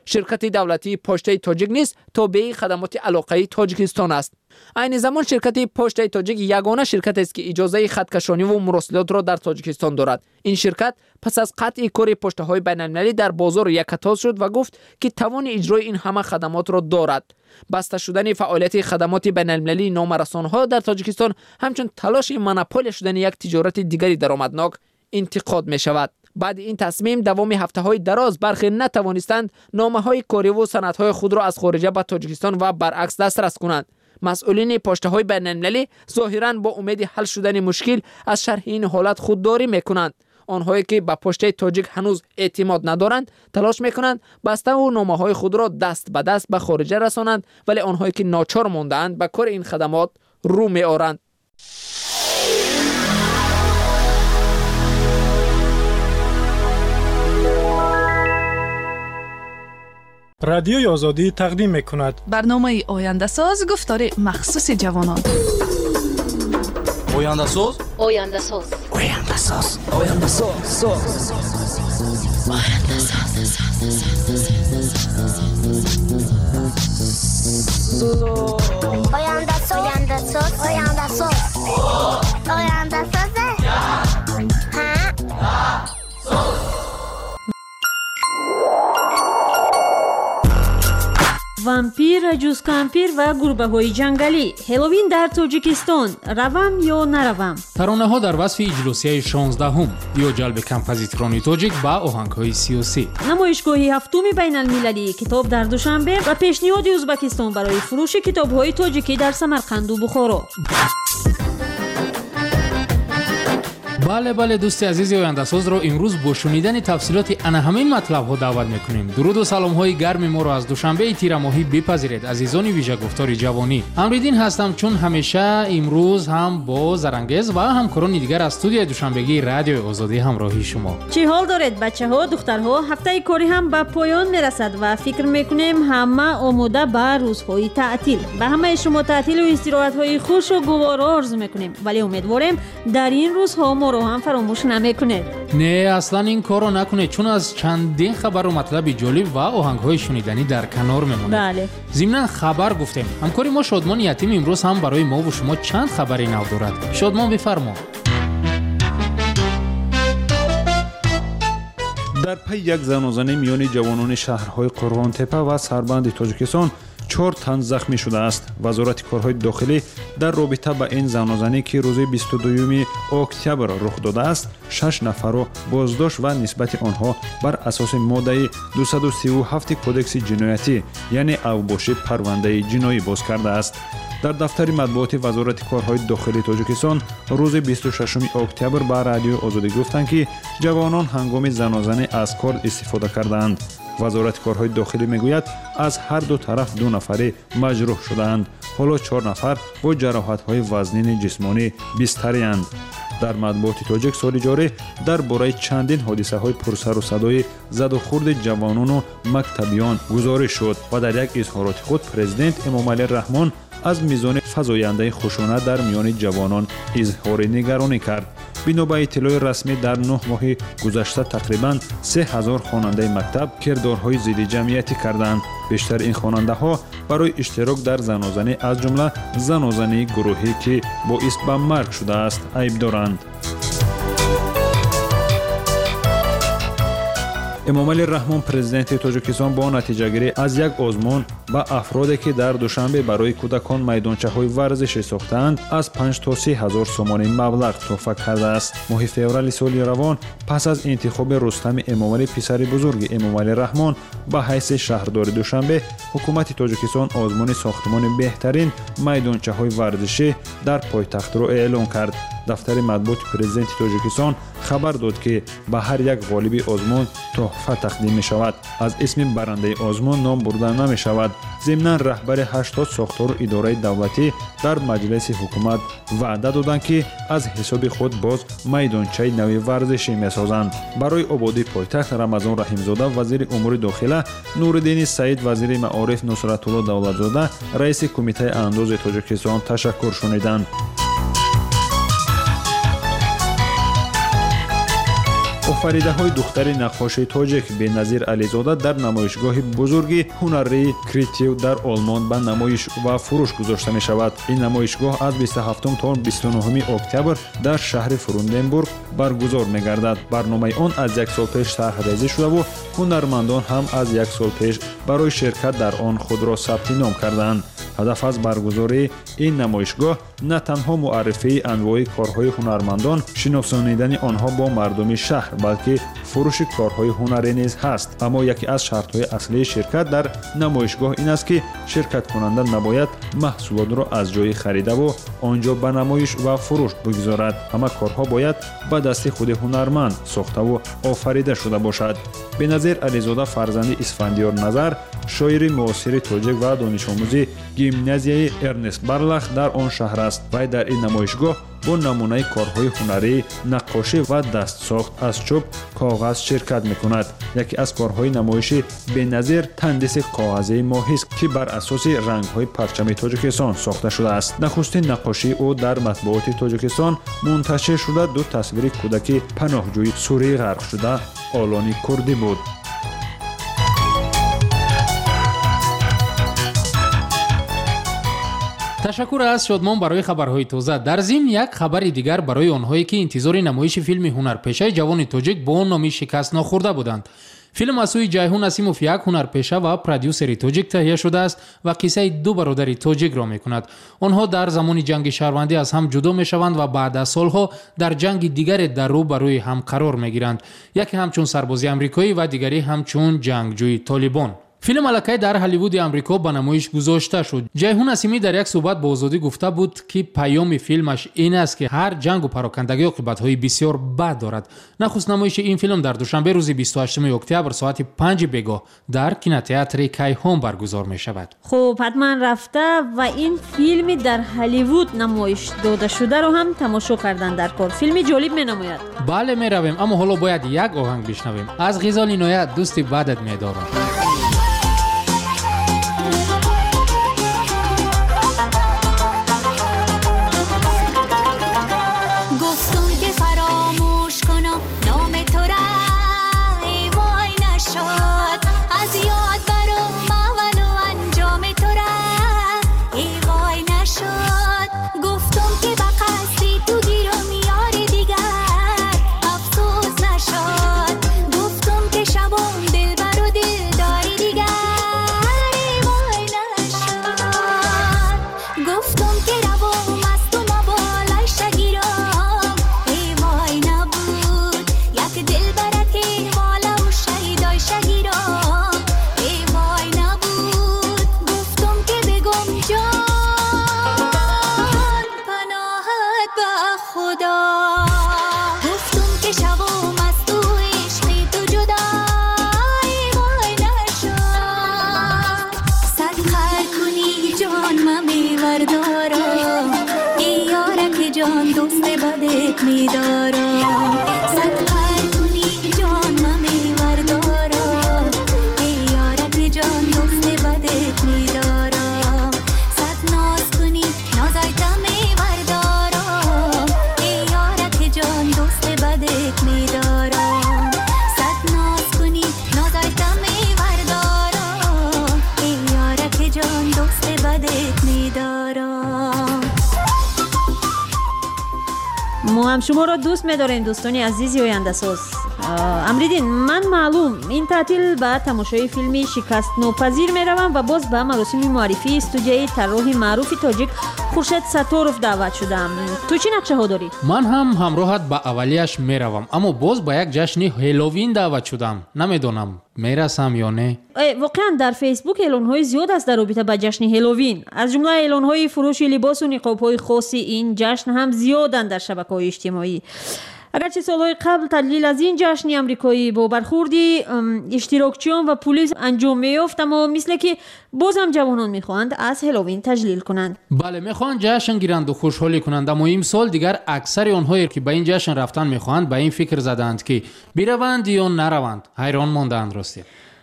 شرکت دولتی پشته تاجیک نیز تابع خدمات علاقه تاجیکستان است. عین زمان شرکت پشته تاجیک یگانه شرکت است که اجازه خطکشانی و مراسلات را در تاجیکستان دارد. این شرکت پس از قطع کار پشته های بین المللی در بازار یکتاز شد و گفت که توان اجرای این همه خدمات را دارد. بسته شدن فعالیت خدمات بین المللی نامرسانها در تاجیکستان همچون تلاش مونوپول شدن یک تجارت دیگری درآمدناک انتقاد می شود. بعد این تصمیم دوام هفته های دراز برخی نتوانستند نامه های کاری و سند های خود را از خارجه به تاجیکستان و برعکس دسترس کنند. مسئولین پشته های بین المللی ظاهراً با امید حل شدن مشکل از شرح این حالت خودداری میکنند. آنهایی که به پشته تاجیک هنوز اعتماد ندارند تلاش میکنند بسته و نامه های خود را دست به دست به خارجه رسانند، ولی آنهایی که ناچار ماندند به کار این خدمات رو میآورند. رادیوی آزادی تقدیم میکند برنامه آینده ساز گفتار مخصوص جوانان. آینده ساز آینده ساز آینده ساز آینده ساز آینده ساز آینده ساز آینده ساز آینده ساز آینده ساز وامپیر، جوز کامپیر و گروه های جنگلی. هالووین در تاجیکستان، روم یا نروم؟ ترانه ها در وصف اجلاسیه شانزده هم یا جلب کمپوزیتوران تاجیک با آهنگ های سیاسی. نمایشگاهی هفتم بین المللی کتاب در دوشنبه و پیشنهاد ازبکستان برای فروش کتاب های تاجیکی در سمرقند و بخارا. بله بله دوستی عزیز آینده ساز را امروز با شنیدن تفصیلات انا همین مطلب ها دعوت میکنیم. درود و سلام های گرم ما را از دوشنبه تیر ماهی بپذیرید عزیزان ویژه گفتار جوانی. امریدین هستم چون همیشه امروز هم با زرنگز و همکاران دیگر از استودیو دوشنبگی رادیو آزادی همراهی شما. چه حال دارید بچه ها دخترها؟ هفته کاری هم به پایان میرسد و فکر میکنیم همه آماده به روزهای تعطیل. به همه شما تعطیل و استراحت های خوش و گوارا آرزو میکنیم، ولی امیدواریم در این روزها ما رو هم فراموش نمیکنید. نه اصلا این کارو نکنید چون از چندین خبر و مطلب جالب و آهنگ‌های شنیدنی در کنار میمونید. بله. ضمن خبر گفتیم همکاری ما شادمان یتیم امروز هم برای ما و شما چند خبری نو دارد. شادمان بفرما. در پی یک زن و زنی میان جوانان شهرهای قرغان تپه و سربند تاجیکستان چهار تن زخمی شده است. وزارت کارهای داخلی در رابطه با این زن و زنی که روز بیست و دوم اکتبر رخ داده است شش نفر را بازداشت و نسبت آنها بر اساس ماده دویست و سی و هفت کدکس جنایتی یعنی اوباشی پرونده جنایی باز کرده است. در دفتر مطبوعات وزارت کارهای داخلی تاجیکستان روز بیست و ششم اکتبر به رادیو آزادی گفتند که جوانان هنگام زنازنی از کار استفاده کردند. وزارت کارهای داخلی میگوید از هر دو طرف دو نفری مجروح شدند. حالا چهار نفر با جراحت‌های وزنین جسمانی بستری اند. در مطبوعات تاجیک سال جاری درباره چندین حادثه‌های پرسر و صدای زد و خورد جوانان و مکتبیان گزارش شد و در یک اظهارات خود پرزیدنت امامعلی رحمان از میزان فزاینده خشونت در میان جوانان اظهار نگرانی کرد. بنا به اطلاع رسمی در نه ماه گذشته تقریباً سه هزار خواننده مکتب کردارهای ضد جمعیتی کردند. بیشتر این خواننده ها برای اشتراک در زنازنی از جمله زنازنی گروهی که باعث به مرگ شده است عیب دارند. امامعلی رحمان پرزیدنت تاجیکستان با نتیجه گیری از یک آزمون به افرادی که در دوشنبه برای کودکان میدانچه های ورزشی ساختند از پنج تا سه هزار سومانی مبلغ تحفه کرده است. ماه فوریه سال روان پس از انتخاب رستم امامعلی پسر بزرگ امامعلی رحمان به حیث شهردار دوشنبه حکومت تاجیکستان آزمون ساختمان بهترین میدانچه های ورزشی در پایتخت را اعلام کرد. دفتر مطبوعات پرزیدنت تاجیکستان خبر داد که به هر یک غالب آزمون تحفه تقدیم می شود. از اسم برنده آزمون نام برده نمی شود. ضمن رهبر هشتاد ساختار و اداره دولتی در مجلس حکومت وعده دادند که از حساب خود باز میدانچه نوی ورزشی می سازند. برای آبادی پایتخت رمضان رحیمزاده وزیر امور داخله، نوردین سعید وزیر معارف، نصرت الله دولتزاده رئیس کمیته انداز تاجیکستان تشکر شنیدند. офаридаҳои духтари наққоши тоҷик беназир ализода дар намоишгоҳи бузурги ҳунари критив дар олмон ба намоиш ва фурӯш гузошта мешавад. ин намоишгоҳ аз бисту ҳафтум то бисту нӯҳуми октябр дар шаҳри фрунденбург баргузор мегардад. барномаи он аз як сол пеш тарҳрезӣ шудаву ҳунармандон ҳам аз як сол пеш барои ширкат дар он худро сабти ном карданд. ҳадаф аз баргузории ин намоишгоҳ на танҳо муаррифии анвои корҳои ҳунармандон, шиносонидани онҳо бо мардуми шаҳр, балки фурӯши корҳои ҳунарӣ низ ҳаст. аммо яке аз шартҳои аслии ширкат дар намоишгоҳ ин аст, ки ширкаткунанда набояд маҳсулотро аз ҷои харидаву он ҷо ба намоиш ва фурӯш бигузорад. ҳама корҳо бояд ба дасти худи ҳунарманд сохтаву офарида шуда бошад. беназир ализода фарзанди исфандиёр назар, шоири муосири тоҷик ва донишомӯзи гимназияи Эрнест Барлах дар он шаҳр аст. вай дар ин намоишгоҳ бо намунаи корҳои ҳунарӣ, наққошӣ ва дастсохт аз чӯб коғаз ширкат мекунад. яке аз корҳои намоиши беназир тандиси коғазии моҳист, ки бар асоси рангҳои парчами Тоҷикистон сохта шудааст. нахустин наққошии ӯ дар матбуоти Тоҷикистон мунташир шуда ду тасвири кӯдаки паноҳҷӯи Сурии ғарқ шуда олони курдӣ буд. ташаккур аз шодмон барои хабарҳои тоза. дар зимн як хабари дигар барои онҳое ки интизори намоиши филми ҳунарпешаи ҷавони тоҷик бо номи Шикаст нохӯрда буданд. филм аз сӯи Ҷайҳун Асимов, як ҳунарпеша ва продюсери тоҷик таҳия шудааст ва қиссаи ду бародари тоҷикро мекунад. онҳо дар замони ҷанги шаҳрвандӣ аз ҳам ҷудо мешаванд ва баъд аз солҳо дар ҷанги дигаре дар рӯ ба рӯи ҳам қарор мегиранд. яке ҳамчун сарбози амрикоӣ ва дигари ҳамчун ҷангҷӯи Толибон. филм аллакай дар Ҳолливуди Амрико ба намоиш гузошта шуд. Ҷайҳун Асимӣ дар як суҳбат бо Озодӣ гуфта буд, ки паёми филмаш ин аст, ки ҳар ҷангу парокандагӣ оқибатҳои бисёр бад дорад. нахуст намоиши ин филм дар душанбе рӯзи бисту ҳаштуми октябр соати панҷи бегоҳ дар кинотеатри Кайҳон баргузор мешавад. хуб, ҳатман рафта ва ин филми дар Ҳолливуд намоиш дода шударо ҳам тамошо кардан дар кор. филми ҷолиб менамояд. бале, меравем, аммо ҳоло бояд як оҳанг бишнавем. аз Ғизол Иноят, дӯсти бадат медорам. ما هم شما را دوست می‌داریم دوستانی عزیزی آینده‌ساز. امریدین من معلوم این تعطیل به تماشای فیلمی شکست ناپذیر میروم و باز به مراسم معرفی استودیوی طراح معروف تاجیک خورشید ستاروف دعوت شدم. تو چی نقشه ها داری؟ من هم همراهت به اولیش میروم، اما باز به یک جشن هالووین دعوت شدم. نمیدونم میرسم یا نه. واقعا در فیسبوک اعلان‌های زیاد است در رابطه با جشن هالووین. از جمله اعلان‌های فروش لباس و نقاب‌های خاص این جشن هم زیادند در شبکه‌های اجتماعی. اگرچه سالهای قبل تدلیل از این جشن امریکایی با برخوردی اشتراکچیان و پلیس انجام می‌یافت، اما مثل که باز هم جوانان می‌خواهند از هالووین تجلیل کنند. بله، می‌خواهند جشن گیرند و خوشحالی کنند، اما این سال دیگر اکثر آنهایی که به این جشن رفتن می‌خواهند به این فکر زدند که بروند یا نروند. حیران ماندند راستی.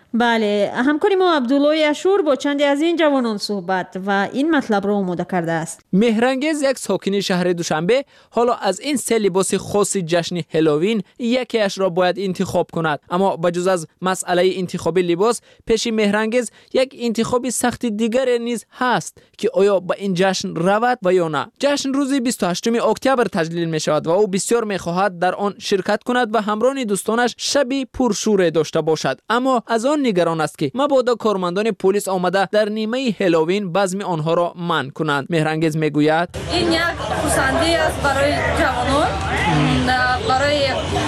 بله، همکاری ما عبدالله اشور با چندی از این جوانان صحبت و این مطلب را آماده کرده است. مهرانگیز یک ساکن شهر دوشنبه حالا از این سه لباس خاص جشن هالووین یکیش را باید انتخاب کند، اما بجز از مسئله انتخاب لباس پیش مهرانگیز یک انتخاب سخت دیگر نیز هست که آیا به این جشن رود و یا نه. جشن روز بیست و هشتم اکتبر تجلیل می شود و او بسیار می خواهد در آن شرکت کند و همراه دوستانش شبی پرشور داشته باشد، اما از آن نگران است که مبادا کارمندان پلیس آمده در نیمه هالووین بزم آنها را منع کنند. مهرانگیز میگوید این یک خصوصی است برای جوانان، برای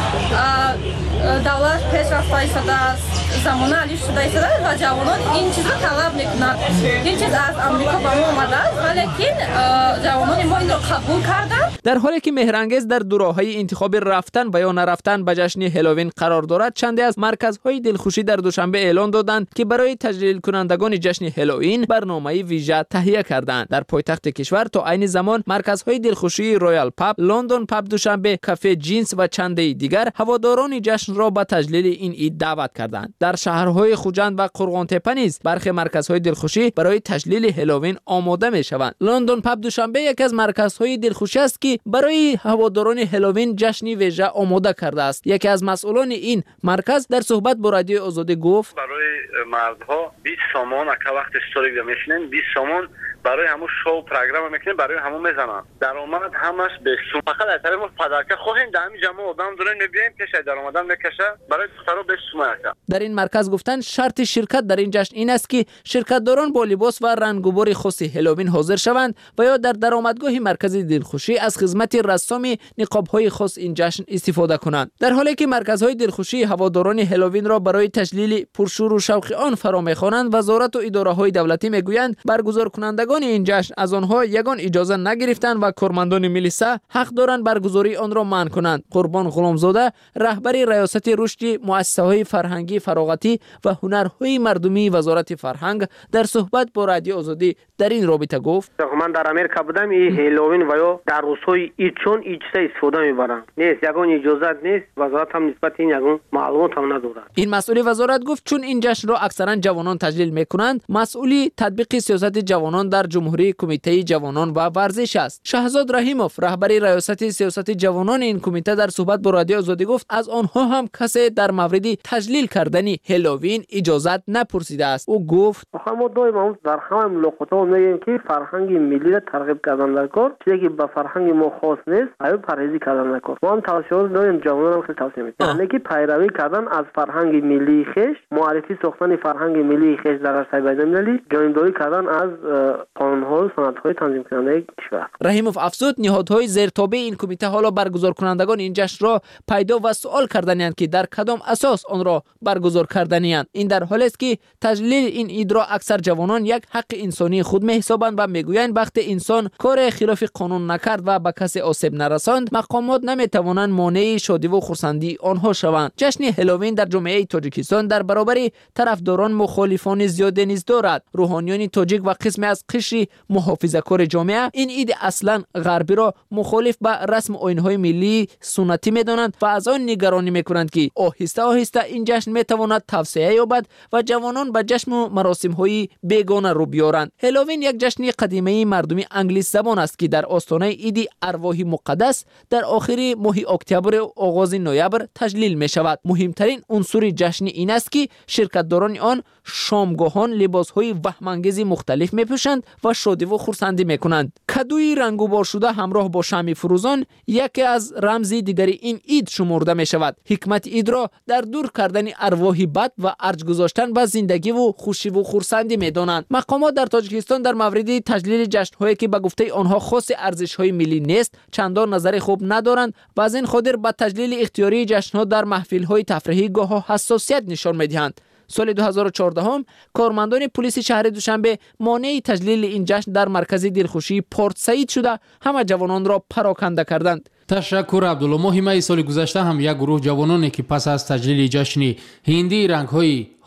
دولت پیشرفت ایستاده است، زمانه علی شده ایستاده و جوانان این چیز را طلب میکنند. این چیز از امریکا به ما آمده است ولی جوانان ما این را قبول کردند. در حالی که مهرانگیز در دوراهای انتخاب رفتن و یا نرفتن به جشن هالووین قرار دارد، چندی از مرکزهای دلخوشی در دوشنبه اعلان دادند که برای تجلیل کنندگان جشن هالووین برنامه ویژه تهیه کردند. در پایتخت کشور تا عین زمان مرکزهای دلخوشی رویال پاب، لندن پاب دوشنبه، کافه جینس و چندی دیگر هواداران جشن را به تجلیل این عید دعوت کردند. در شهرهای خوجند و قرغانتپه نیز برخی مرکزهای دلخوشی برای تجلیل هالووین آماده می‌شوند. لندن پاب دوشنبه یکی از مرکزهای دلخوشی است که برای هواداران هالووین جشنی ویژه آماده کرده است. یکی از مسئولان این مرکز در صحبت با رادیو آزادی گفت برای مردها بیست سامان که وقت استوری میشنن بیست سامان برای همون شو پروگرام میکنن، برای همون میزنن درآمد همش به سوم فقط از طرف پدرکه خواهیم دمی جمع آدم داره نبیایم پیش درآمدن میکشه برای دخترا به سوم. در این مرکز گفتن شرط شرکت در این جشن این است که شرکتداران با لباس و رنگ و بار خاص هالووین حاضر شوند و یا در درآمدگاه مرکز دلخوشی از خدمت رسام نقاب‌های خاص این جشن استفاده کنند. در حالی که مرکزهای دلخوشی هواداران هالووین را برای تجلیل پرشور و شوق آن فرا می‌خوانند، وزارت و اداره‌های دولتی میگویند برگزار کنندگان این جشن از آنها یگان اجازه نگرفتند و کارمندان ملیسا حق دارند برگزاری آن را منع کنند. قربان غلامزاده رهبر ریاست رشد مؤسسه‌های فرهنگی فراغتی و هنرهای مردمی وزارت فرهنگ در صحبت با رادیو آزادی در این رابطه گفت من در امریکا بودم، این هالووین و یا در روزهای عید چون عید استفاده میبرن نیست، یگان اجازه نیست، وزارت هم نسبت این یگان معلومات هم نداره. این مسئول وزارت گفت چون این جشن را اکثرا جوانان تجلیل میکنند، مسئولی تطبیق سیاست جوانان در جمهوری کمیته جوانان و ورزش است. شهزاد رحیموف رهبر ریاست سیاست جوانان این کمیته در صحبت با رادیو آزادی گفت از آنها هم کسی در مورد تجلیل کردن هالووین اجازه نپرسیده است. او گفت ما دائما در همه ملاقات‌ها میگیم که فرهنگ ملی را ترغیب کردن در کار، چیزی که به فرهنگ ما خاص نیست، آیا پرهیزی کردن در کار. ما هم توصیه داریم جوانان رو خیلی توصیه می‌کنیم یعنی که پیروی کردن از فرهنگ ملی خیش، معرفی ساختن فرهنگ ملی خیش در عرصه بین‌المللی، جایگزینی کردن از قانون‌ها و سندهای تنظیم کننده کشور. رحیموف افزود نهادهای زیرتابع این کمیته حالا برگزار کنندگان این جشن را پیدا و سوال کردند که در کدام اساس آن را برگزار کردند. این در حالی است که تجلیل این عید را اکثر جوانان یک حق انسانی خود می‌حسابند و میگویند وقتی انسان کار خلاف قانون نکرد و به کسی آسیب نرساند، مقامات نمیتوانند مانع شادی و خرسندی آنها شوند. جشن هالووین در جامعه تاجیکستان در برابر طرفداران مخالفان زیاد نیز دارد. روحانیان تاجیک و قسمی از قشر محافظه‌کار جامعه این عید اصلا غربی را مخالف به رسم آیین‌های ملی سنتی می‌دانند و از آن نگرانی می‌کنند که آهسته آهسته این جشن می‌تواند توسعه یابد و جوانان به جشن و مراسم‌های بیگانه رو بیارند. هالووین یک جشن قدیمی مردمی انگلیس زبان است که در آستانه عید ارواح مقدس در آخر ماه اکتبر و آغاز نوامبر تجلیل می‌شود. مهمترین عنصر جشن این است که شرکت‌داران آن شامگاهان لباس‌های وهم‌انگیز مختلف می‌پوشند و شادی و خرسندی می‌کنند. کدوی رنگ و بار شده همراه با شمع فروزان یکی از رمز دیگری این عید شمرده می‌شود. حکمت عید را در دور کردن ارواح بد و ارج گذاشتن به زندگی و خوشی و خرسندی می‌دانند. مقامات در تاجیکستان در مورد تجلیل جشن‌هایی که به گفته آنها خاص ارزش‌های ملی نیست چندان نظر خوب ندارند و از این خاطر به تجلیل اختیاری جشن‌ها در محفل‌های تفریحی گاه حساسیت نشان می‌دهند. سال دو هزار و چهارده هم کارمندان پلیس شهر دوشنبه مانع تجلیل این جشن در مرکز دلخوشی پورت سعید شده همه جوانان را پراکنده کردند. تشکر عبدالله. ماه ماه سال گذشته هم یک گروه جوانانی که پس از تجلیل جشن هندی رنگ‌های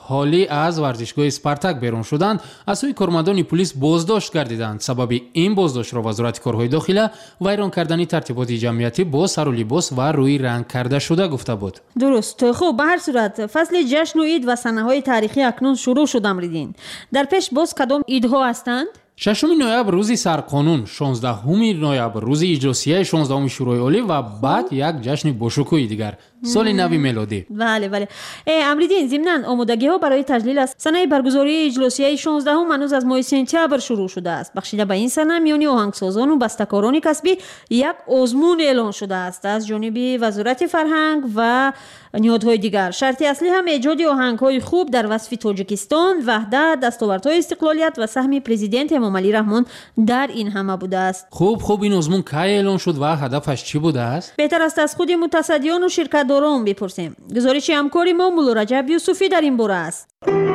حالی از ورزشگاه اسپارتاک بیرون شدند از سوی کارمندان پلیس بازداشت گردیدند. سبب این بازداشت را وزارت کارهای داخله ویران کردن ترتیبات جمعیتی با سر و لباس و روی رنگ کرده شده گفته بود. درست. خب به هر صورت فصل جشن و عید و صحنه‌های تاریخی اکنون شروع شد. امریدین در پیش باز کدام عیدها هستند؟ ششم نوامبر روزی سرقانون، شانزدهم نوامبر روزی اجلاسیه شانزدهم شورای عالی و بعد یک جشن باشکوهی دیگر سال نو میلادی. بله بله. امریدین ضمناً آمادگی ها برای تجلیل از سنه برگزاری اجلاسیه شانزدهم هنوز از ماه سپتامبر شروع شده است. بخشیده به این سنه میان آهنگسازان و بسته‌کاران کسبی یک آزمون اعلان شده است از جانب وزارت فرهنگ و نهادهای دیگر. شرط اصلی هم ایجاد آهنگ‌های خوب در وصف تاجیکستان، وحدت، دستاوردهای استقلالیت و سهم پرزیدنت امامعلی رحمان در این همه بوده است. خوب خوب این آزمون کی اعلان شد و هدفش چی بوده است؟ بهتر است از خود متصدیان و شرکت‌داران بپرسیم. گزارش همکاری ما مولا رجب یوسفی در این باره است.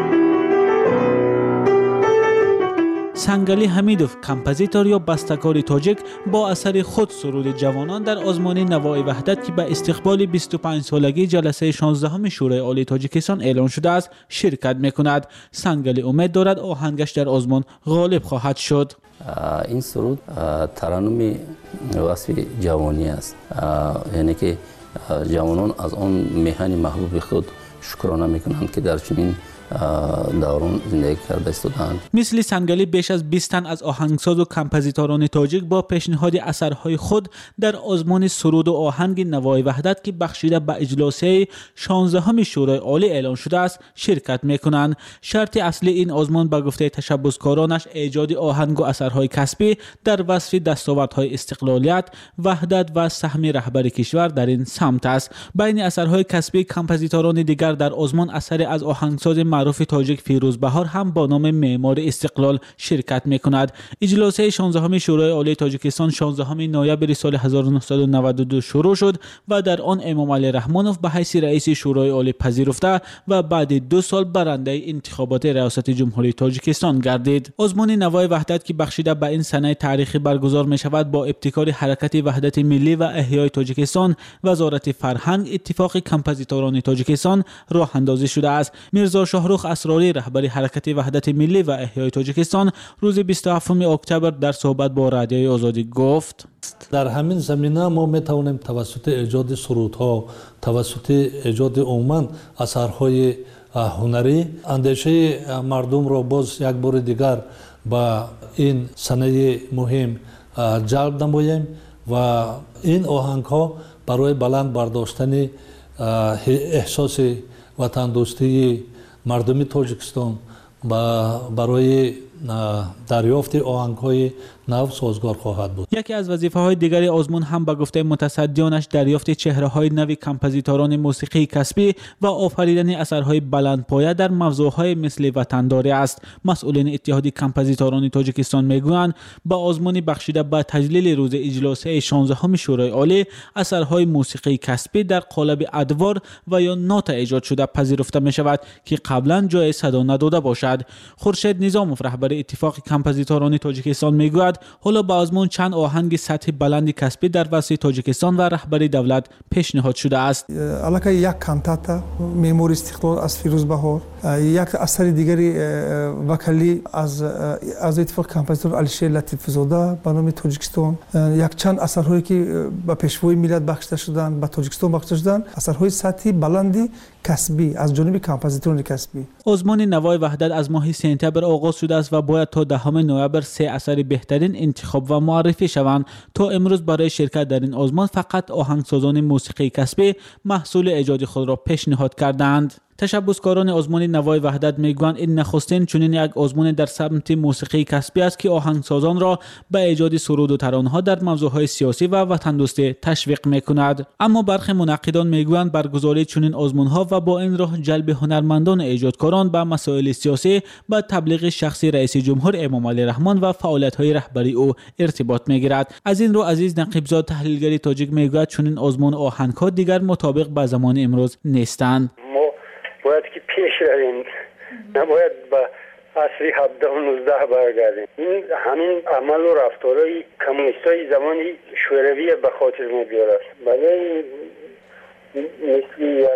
سنگلی حمیدوف، کمپوزیتور یا بسته‌کار تاجیک، با اثر خود سرود جوانان در آزمون نوای وحدت که به استقبال بیست و پنج سالگی جلسه شانزدهم شورای عالی تاجیکستان اعلان شده است شرکت می‌کند. سنگلی امید دارد آهنگش در آزمون غالب خواهد شد. این سرود ترانه وصف جوانی است، یعنی که جوانان از آن میهن محبوب خود شکرانه میکنند که در چنین دوران زندگی کرده استودند. مثل سنگلی بیش از بیست تن از آهنگساز و کمپوزیتوران تاجیک با پیشنهاد اثرهای خود در آزمون سرود و آهنگ نوای وحدت که بخشیده به اجلاسیه شانزدهم شورای عالی اعلان شده است شرکت میکنند. شرط اصلی این آزمون به گفته تشبثکارانش ایجاد آهنگ و اثرهای کسبی در وصف دستاوردهای استقلالیت، وحدت و سهم رهبر کشور در این سمت است. بین اثرهای کسبی کمپوزیتوران دیگر در آزمون اثر از آهنگساز معروف تاجیک فیروز بهار هم با نام معمار استقلال شرکت میکند. اجلاسه شانزدهم شورای عالی تاجیکستان شانزدهم نوامبر سال هزار و نهصد و نود و دو شروع شد و در آن امامعلی رحمانوف به حیث رئیس شورای عالی پذیرفته و بعد دو سال برنده انتخابات ریاست جمهوری تاجیکستان گردید. آزمون نوای وحدت که بخشیده به این سنه تاریخی برگزار می شود با ابتکار حرکت وحدت ملی و احیای تاجیکستان، وزارت فرهنگ، اتفاق کمپوزیتوران تاجیکستان راه اندازی شده است. میرزا شاهرخ اسراری رهبر حرکت وحدت ملی و احیای تاجیکستان روز بیست و هفتم اکتبر در صحبت با رادیوی آزادی گفت: در همین زمینه ما می توانیم توسط ایجاد سرودها، توسط ایجاد عموما اثرهای هنری اندیشه مردم را باز یک بار دیگر با این سنه مهم جلب نماییم و این آهنگ ها برای بلند برداشتن احساس وطن دوستی مردم تاجیکستان و برای دریافت آهنگ‌های نو سازگار خواهد بود. یکی از وظیفه‌های دیگری آزمون هم به گفته متصدیانش دریافت چهره‌های نوی کمپوزیتوران موسیقی کسبی و آفریدن اثرهای بلندپایه در موضوعهای مثل وطنداری است. مسئولین اتحاد کمپوزیتوران تاجیکستان میگویند با آزمون بخشیده به تجلیل روز اجلاسیه شانزدهم شورای عالی اثرهای موسیقی کسبی در قالب ادوار و یا نوت ایجاد شده پذیرفته می شود که قبلا جای صدا نداده باشد. خورشید نظاموف رهبر اتفاق کمپوزیتوران تاجیکستان میگوید حالا با آزمون چند آهنگ سطح بلند کسبی در وصف تاجیکستان و رهبری دولت پیشنهاد شده است. علاقه یک کانتاتا معمار استقلال از فیروز بهار، یک اثر دیگری وکلی از از اتفاق کمپوزیتور علیشیر لطیف زاده به نام تاجیکستان، یک چند اثرهایی که به پیشوای ملت بخشیده شدند به تاجیکستان بخشیده شدند، اثرهای سطح بلندی کسبی از جانب کمپوزیتوران کسبی. آزمون نوای وحدت از ماه سپتامبر آغاز شده است و باید تا دهم نوامبر سه اثر بهترین انتخاب و معرفی شوند. تا امروز برای شرکت در این آزمون فقط آهنگسازان موسیقی کسبی محصول ایجاد خود را پیشنهاد کردند. تشبثکاران آزمون نوای وحدت میگویند این نخستین چنین یک آزمون در سمت موسیقی کسبی است که آهنگسازان را به ایجاد سرود و ترانه‌ها در موضوعهای سیاسی و وطن دوستی تشویق میکند. اما برخی منعقدان میگویند برگزاری چنین آزمون‌ها و با این راه جلب هنرمندان ایجادکاران به مسائل سیاسی با تبلیغ شخصی رئیس جمهور امامعلی رحمان و فعالیت‌های رهبری او ارتباط میگیرد. از این رو عزیز نقیبزاد تحلیلگر تاجیک میگوید چنین آزمون آهنگ‌ها دیگر مطابق با زمان امروز نیستند. باید که پیش رویم، نباید به عصر هفده و نوزده برگردیم. این همین عمل و رفتارهای کمونیستای زمانی شوروی به خاطر ما بیارد. بله مثل یک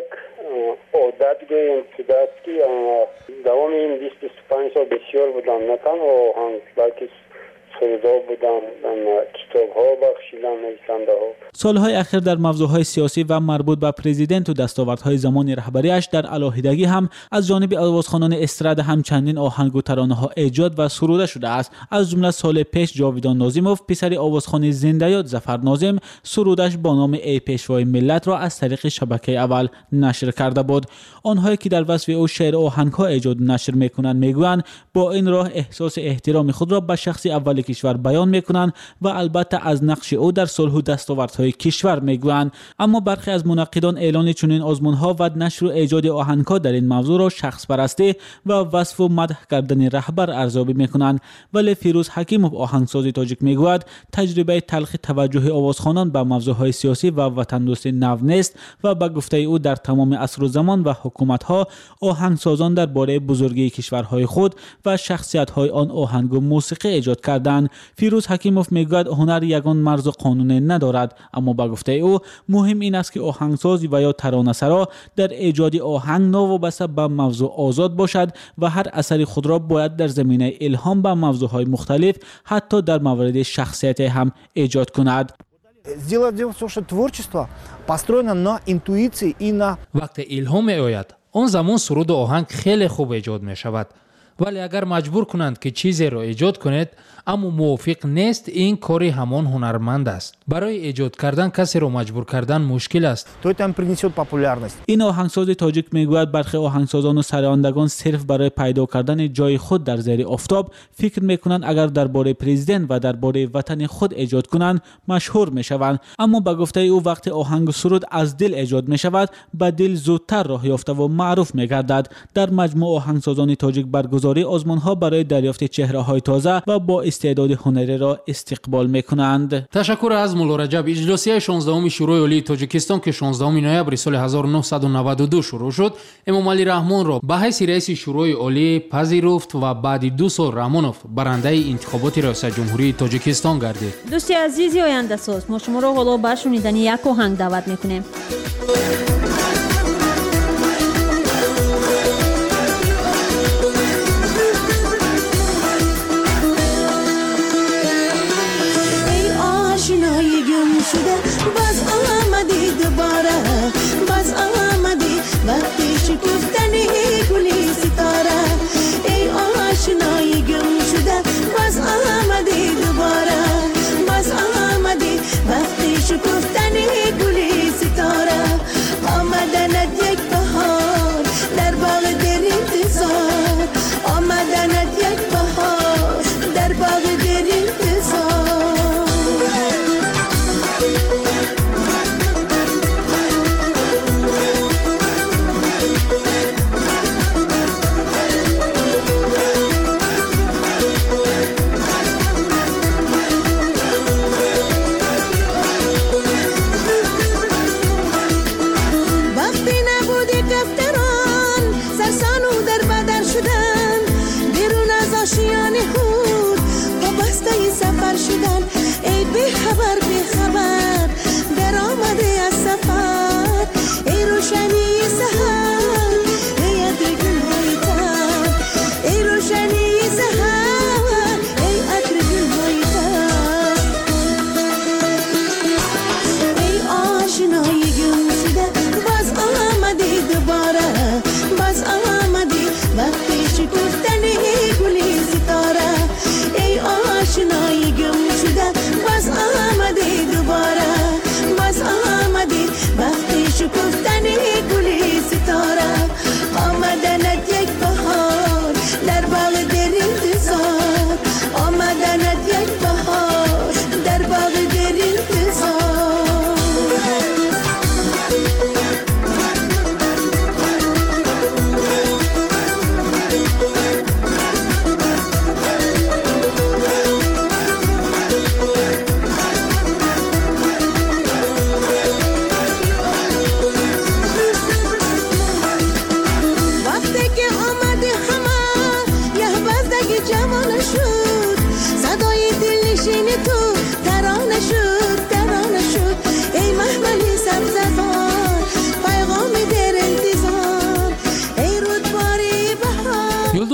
عادت گوییم که دست که دوام این بیست بیست و پنج سال بسیار بودم، نه تنها آهنگ بلکه سرودا بودم، کتاب ها بخشیدم، نویسنده ها. سالهای اخیر در موضوعهای سیاسی و مربوط به پرزیدنت و دستاوردهای زمان رهبریش در علاهیدگی هم از جانب آوازخوانان استراد هم چندین آهنگ و ترانه ها ایجاد و سروده شده است. از جمله سال پیش جاویدان ناظموف پسر آوازخوان زنده یاد ظفر ناظم سرودش با نام ای پیشوای ملت را از طریق شبکه اول نشر کرده بود. آنهایی که در وصف او شعر آهنگ ها ایجاد نشر میکنند میگویند با این راه احساس احترام خود را به شخص اول کشور بیان میکنند و البته از نقش او در صلح و دستاوردهای کشور میگویند. اما برخی از منقدان اعلان چنین آزمونها و نشر و ایجاد آهنگ‌ها در این موضوع را شخص پرستی و وصف و مدح کردن رهبر ارزیابی میکنند. ولی فیروز حکیموف آهنگساز تاجیک میگوید تجربه تلخ توجه آوازخوانان به موضوعهای سیاسی و وطن دوستی نو نیست و به گفته او در تمام عصر و زمان و حکومت‌ها آهنگسازان درباره بزرگی کشورهای خود و شخصیت‌های آن آهنگ و موسیقی ایجاد کردند. فیروز حکیموف میگوید هنر یگان مرز و قانون ندارد، اما به گفته او مهم این است که آهنگساز و یا ترانه‌سرا در ایجاد آهنگ ناوابسته به موضوع آزاد باشد و هر اثر خود را باید در زمینه الهام به موضوعهای مختلف حتی در مورد شخصیت هم ایجاد کند. وقتی الهام میآید آن زمان سرود و آهنگ خیلی خوب ایجاد می شود، ولی اگر مجبور کنند که چیزی را ایجاد کنید اما موافق نیست، این کاری همان هنرمند است. برای ایجاد کردن کسی را مجبور کردن مشکل است. این آهنگساز تاجیک میگوید برخی آهنگسازان و سرآیندگان صرف برای پیدا کردن جای خود در زیر آفتاب فکر میکنند اگر درباره پرزیدنت و درباره وطن خود ایجاد کنند مشهور میشوند. اما به گفته او وقتی آهنگ و سرود از دل ایجاد میشود به دل زودتر راه یافته و معروف میگردد. در مجموع آهنگسازان تاجیک برگزاری آزمونها برای دریافت چهره‌های تازه و با استعداد هنری را استقبال میکنند. تشکر از مولا رجب. اجلاسی شانزدهم شورای عالی تاجیکستان که شانزدهم نوامبر سال هزار و نهصد و نود و دو شروع شد، امام علی رحمان را به حیث رئیس شورای عالی پذیرفت و بعد دو سال رحمانوف برنده انتخابات ریاست جمهوری تاجیکستان گردید. دوستی عزیزی آینده ساز، ما شما را حالا به شنیدن یک آهنگ دعوت میکنیم. باز آمدی دوباره، باز آمدی وقتی شکفتنی گلی ستاره. ای آشنای گم شده باز آمدی دوباره، باز آمدی وقتی شکفتنی گلی ستاره.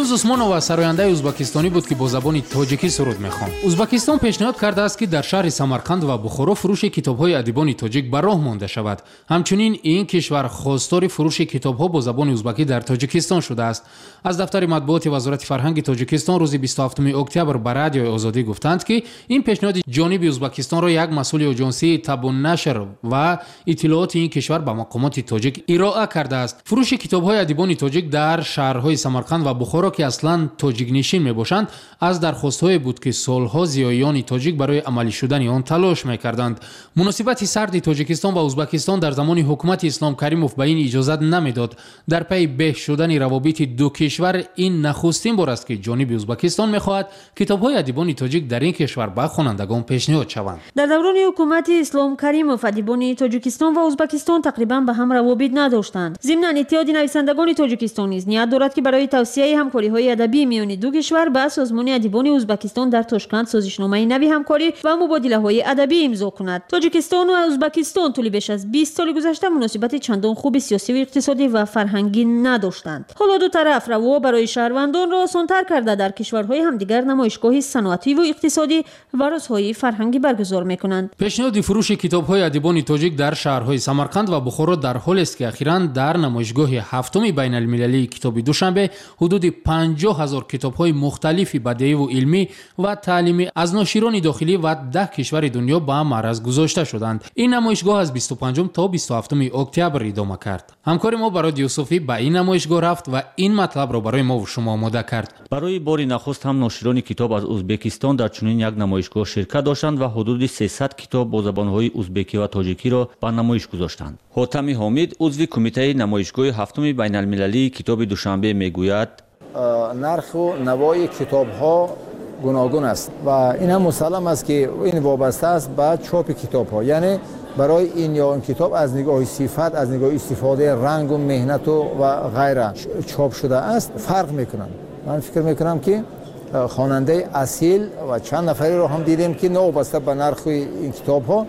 фирӯз усмонова сарояндаи ӯзбекистони буд ки бо забони тоҷикӣ суруд мехонд. ӯзбекистон пешниҳод кардааст ки дар шаҳри самарқанд ва бухоро фурӯши китобҳои адибони тоҷик ба роҳ монда шавад. ҳамчунин ин кишвар хостори фурӯши китобҳо бо забони ӯзбекӣ дар тоҷикистон шудааст. аз дафтари матбуоти вазорати фарҳанги тоҷикистон рӯзи бисту ҳафтуми октябр ба радиои озодӣ гуфтанд ки ин пешниҳоди ҷониби ӯзбекистонро як масъули оҷонсии табуннашр ва иттилооти ин кишвар ба мақомоти тоҷик ироа кардааст. фурӯши китобҳои адибони тоҷик дар шаҳрҳои самарқанд ва бухоро ки аслан тоҷикнишин мебошанд аз дархостҳое буд ки солҳо зиёиёни тоҷик барои амалӣ шудани он талош мекарданд. муносибати сарди тоҷикистон ва ӯзбекистон дар замони ҳукумати ислом каримов ба ин иҷозат намедод. дар пайи беҳ шудани равобити ду кишвар ин нахустин бор аст ки ҷониби ӯзбекистон мехоҳад китобҳои адибони тоҷик дар ин кишвар ба хонандагон пешниҳод шаванд. дар даврони ҳукумати ислом каримов адибони тоҷикистон ва ӯзбекистон тақрибан ба ҳам равобит надоштанд. зимнан иттиҳоди нависандагони тоҷикистон низ ният дорад ки барои тавсияи ҳамкориҳои адабии миёни ду кишвар ба созмони адибони ӯзбекистон дар тошканд созишномаи нави ҳамкорӣ ва мубодилаҳои адабӣ имзо кунад. тоҷикистону ӯзбекистон тӯли беш аз бист соли гузашта муносибати чандон хуби сиёсиву иқтисодӣ ва фарҳангӣ надоштанд. ҳоло ду тараф раво барои шаҳрвандонро осонтар карда дар кишварҳои ҳамдигар намоишгоҳи саноативу иқтисодӣ ва рӯзҳои фарҳангӣ баргузор мекунанд. пешниҳоди фурӯши китобҳои адибони тоҷик дар шаҳрҳои самарқанд ва бухоро дар ҳолест ки ахиран дар намоишгоҳи ҳафтуми байналмилалии китоби душанбе ҳудуди панҷоҳ ҳазор китобҳои мухталифи бадеиву илмӣ ва таълимӣ аз ноширони дохилӣ ва даҳ кишвари дунё ба маъраз гузошта шуданд. ин намоишгоҳ аз бисту панҷум то бисту ҳафтуми октябр идома кард. ҳамкори мо Бароди Юсуфӣ ба ин намоишгоҳ рафт ва ин матлабро барои мо шумо омода кард. барои бори нахуст ҳам ноширони китоб аз ӯзбекистон дар чунин як намоишгоҳ ширкат доштанд ва ҳудуди сесад китоб бо забонҳои ӯзбекӣ ва тоҷикиро ба намоиш гузоштанд. ҳотами ҳомид узви кумитаи намоишгоҳи ҳафтуми байналмилалии китоби душанбе мегӯяд: нарху навои китобҳо гуногун аст ва ин ҳам мусаллам аст ки ин вобаста аст ба чопи китобҳо, яъне барои ин ё он китоб аз нигоҳи сифат, аз нигоҳи истифодаи рангу меҳнату ва ғайра чоп шуда аст, фарқ мекунанд. ман фикр мекунам ки хонандаи асил ва чанд нафареро ҳам дидем ки новобаста ба нархи ин китобҳо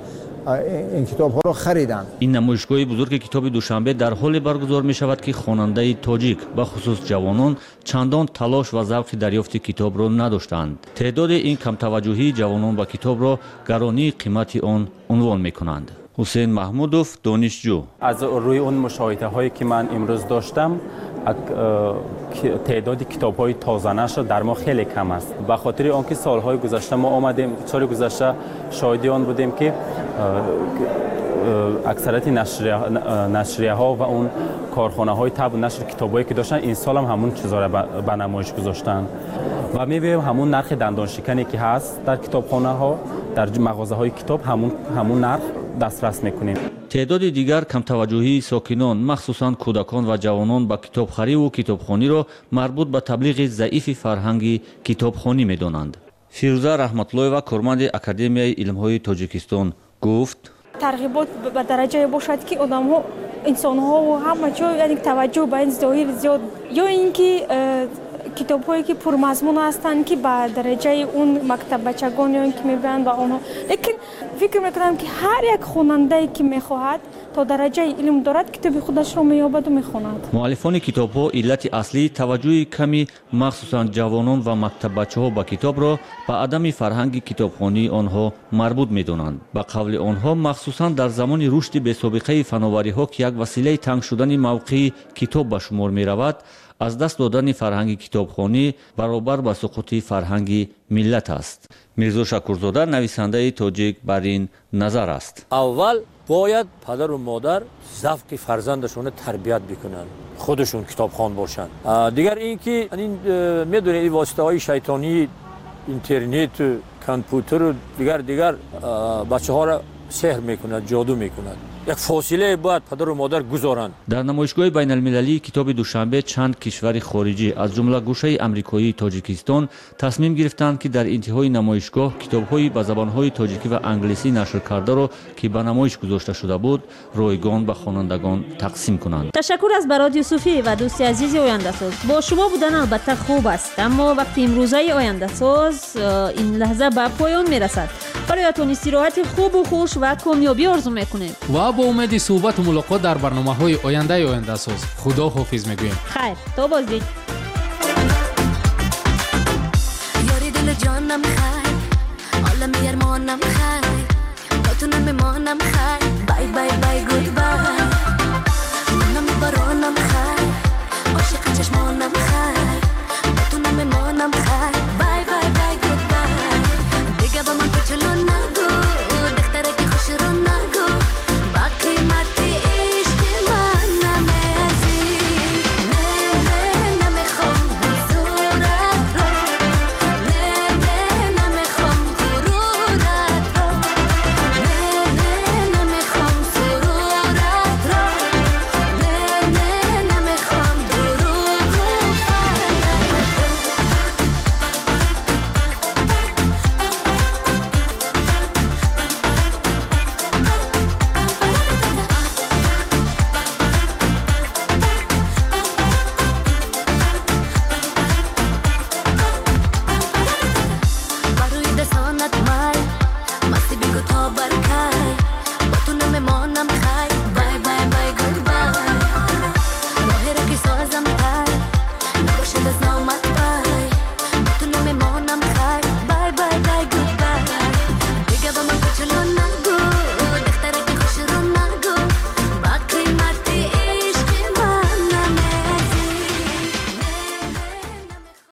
ин китобҳоро хариданд. ин намоишгоҳи бузурги китоби душанбе дар ҳоле баргузор мешавад ки хонандаи тоҷик ба хусус ҷавонон чандон талош ва завқи дарёфти китобро надоштанд. теъдоди ин камтаваҷҷӯҳии ҷавонон ба китобро гаронии қимати он унвон мекунанд. ҳусейн маҳмудов, донишҷӯ: аз рӯи он мушоҳидаҳое ки ман имрӯз доштам, теъдоди китобҳои тозанашр дар мо хеле кам аст. ба хотири он ки солҳои гузашта мо омадем, соли гузашта шоҳиди он будем ки аксарияти нашрияҳо ва он корхонаҳои табу нашр китобҳое ки доштанд, ин сол ҳам ҳамун чизора ба намоиш гузоштанд ва мебинем ҳамун нархи дандоншикане ки ҳаст дар китобхонаҳо, дар мағозаҳои китоб ҳамун нарх дастрас мекунем. теъдоди дигар камтаваҷҷӯҳии сокинон, махсусан кӯдакон ва ҷавонон ба китобхариву китобхониро марбут ба таблиғи заифи фарҳанги китобхонӣ медонанд. фирӯза раҳматуллоева, корманди Академияи илмҳои Тоҷикистон, гуфт: тарғибот ба дараҷае бошад ки одамҳо, инсонҳо ҳама ҷо яъне таваҷҷӯҳ ба ин зоҳир зиёд, ё ин ки китобҳое ки пурмазмун ҳастанд ки ба дараҷаи он мактаббачагон ё ин ки мебироянд ба онҳо, лекин фикр мекунам ки ҳар як хонандае ки мехоҳад то дараҷаи илм дорад, китоби худашро меёбаду мехонад. муаллифони китобҳо иллати аслии таваҷҷӯҳи ками махсусан ҷавонон ва мактаббачаҳо ба китобро ба адами фарҳанги китобхонии онҳо марбут медонанд. ба қавли онҳо, махсусан дар замони рушди бесобиқаи фановариҳо ки як василаи танг шудани мавқеи китоб ба шумор меравад, аз даст додани фарҳанги китобхонӣ баробар ба суқути фарҳанги миллат аст. мирзо Шакурзода, нависандаи тоҷик, бар ин назар аст: аввал бояд падару модар завқи фарзандашона тарбият бикунанд, худашон китобхон бошанд. дигар ин ки медонед ин воситаҳои шайтонии интернету компютеру дигар дигар бачаҳоро сеҳр мекунад, ҷоду мекунад. як фосилае бояд падару модар гузоранд. дар намоишгоҳи байналмилалии китоби душанбе чанд кишвари хориҷӣ аз ҷумла гӯшаи амрикоии Тоҷикистон тасмим гирифтанд ки дар интиҳои намоишгоҳ китобҳои ба забонҳои тоҷикӣ ва англисӣ нашр кардаро ки ба намоиш гузошта шуда буд, ройгон ба хонандагон тақсим кунанд. ташаккур аз Бароди Юсуфӣ ва дӯсти азизи Ояндасоз. бо шумо будан албатта хуб аст, аммо вақти имрӯзаи Ояндасоз ин лаҳза ба поён мерасад. бароятон истироҳати хубу хуш ва комёбӣ орзу мекунем ва бо умеди суҳбату мулоқот дар барномаҳои ояндаи Ояндасоз. худо ҳофиз мегӯем. хайр, то боздид.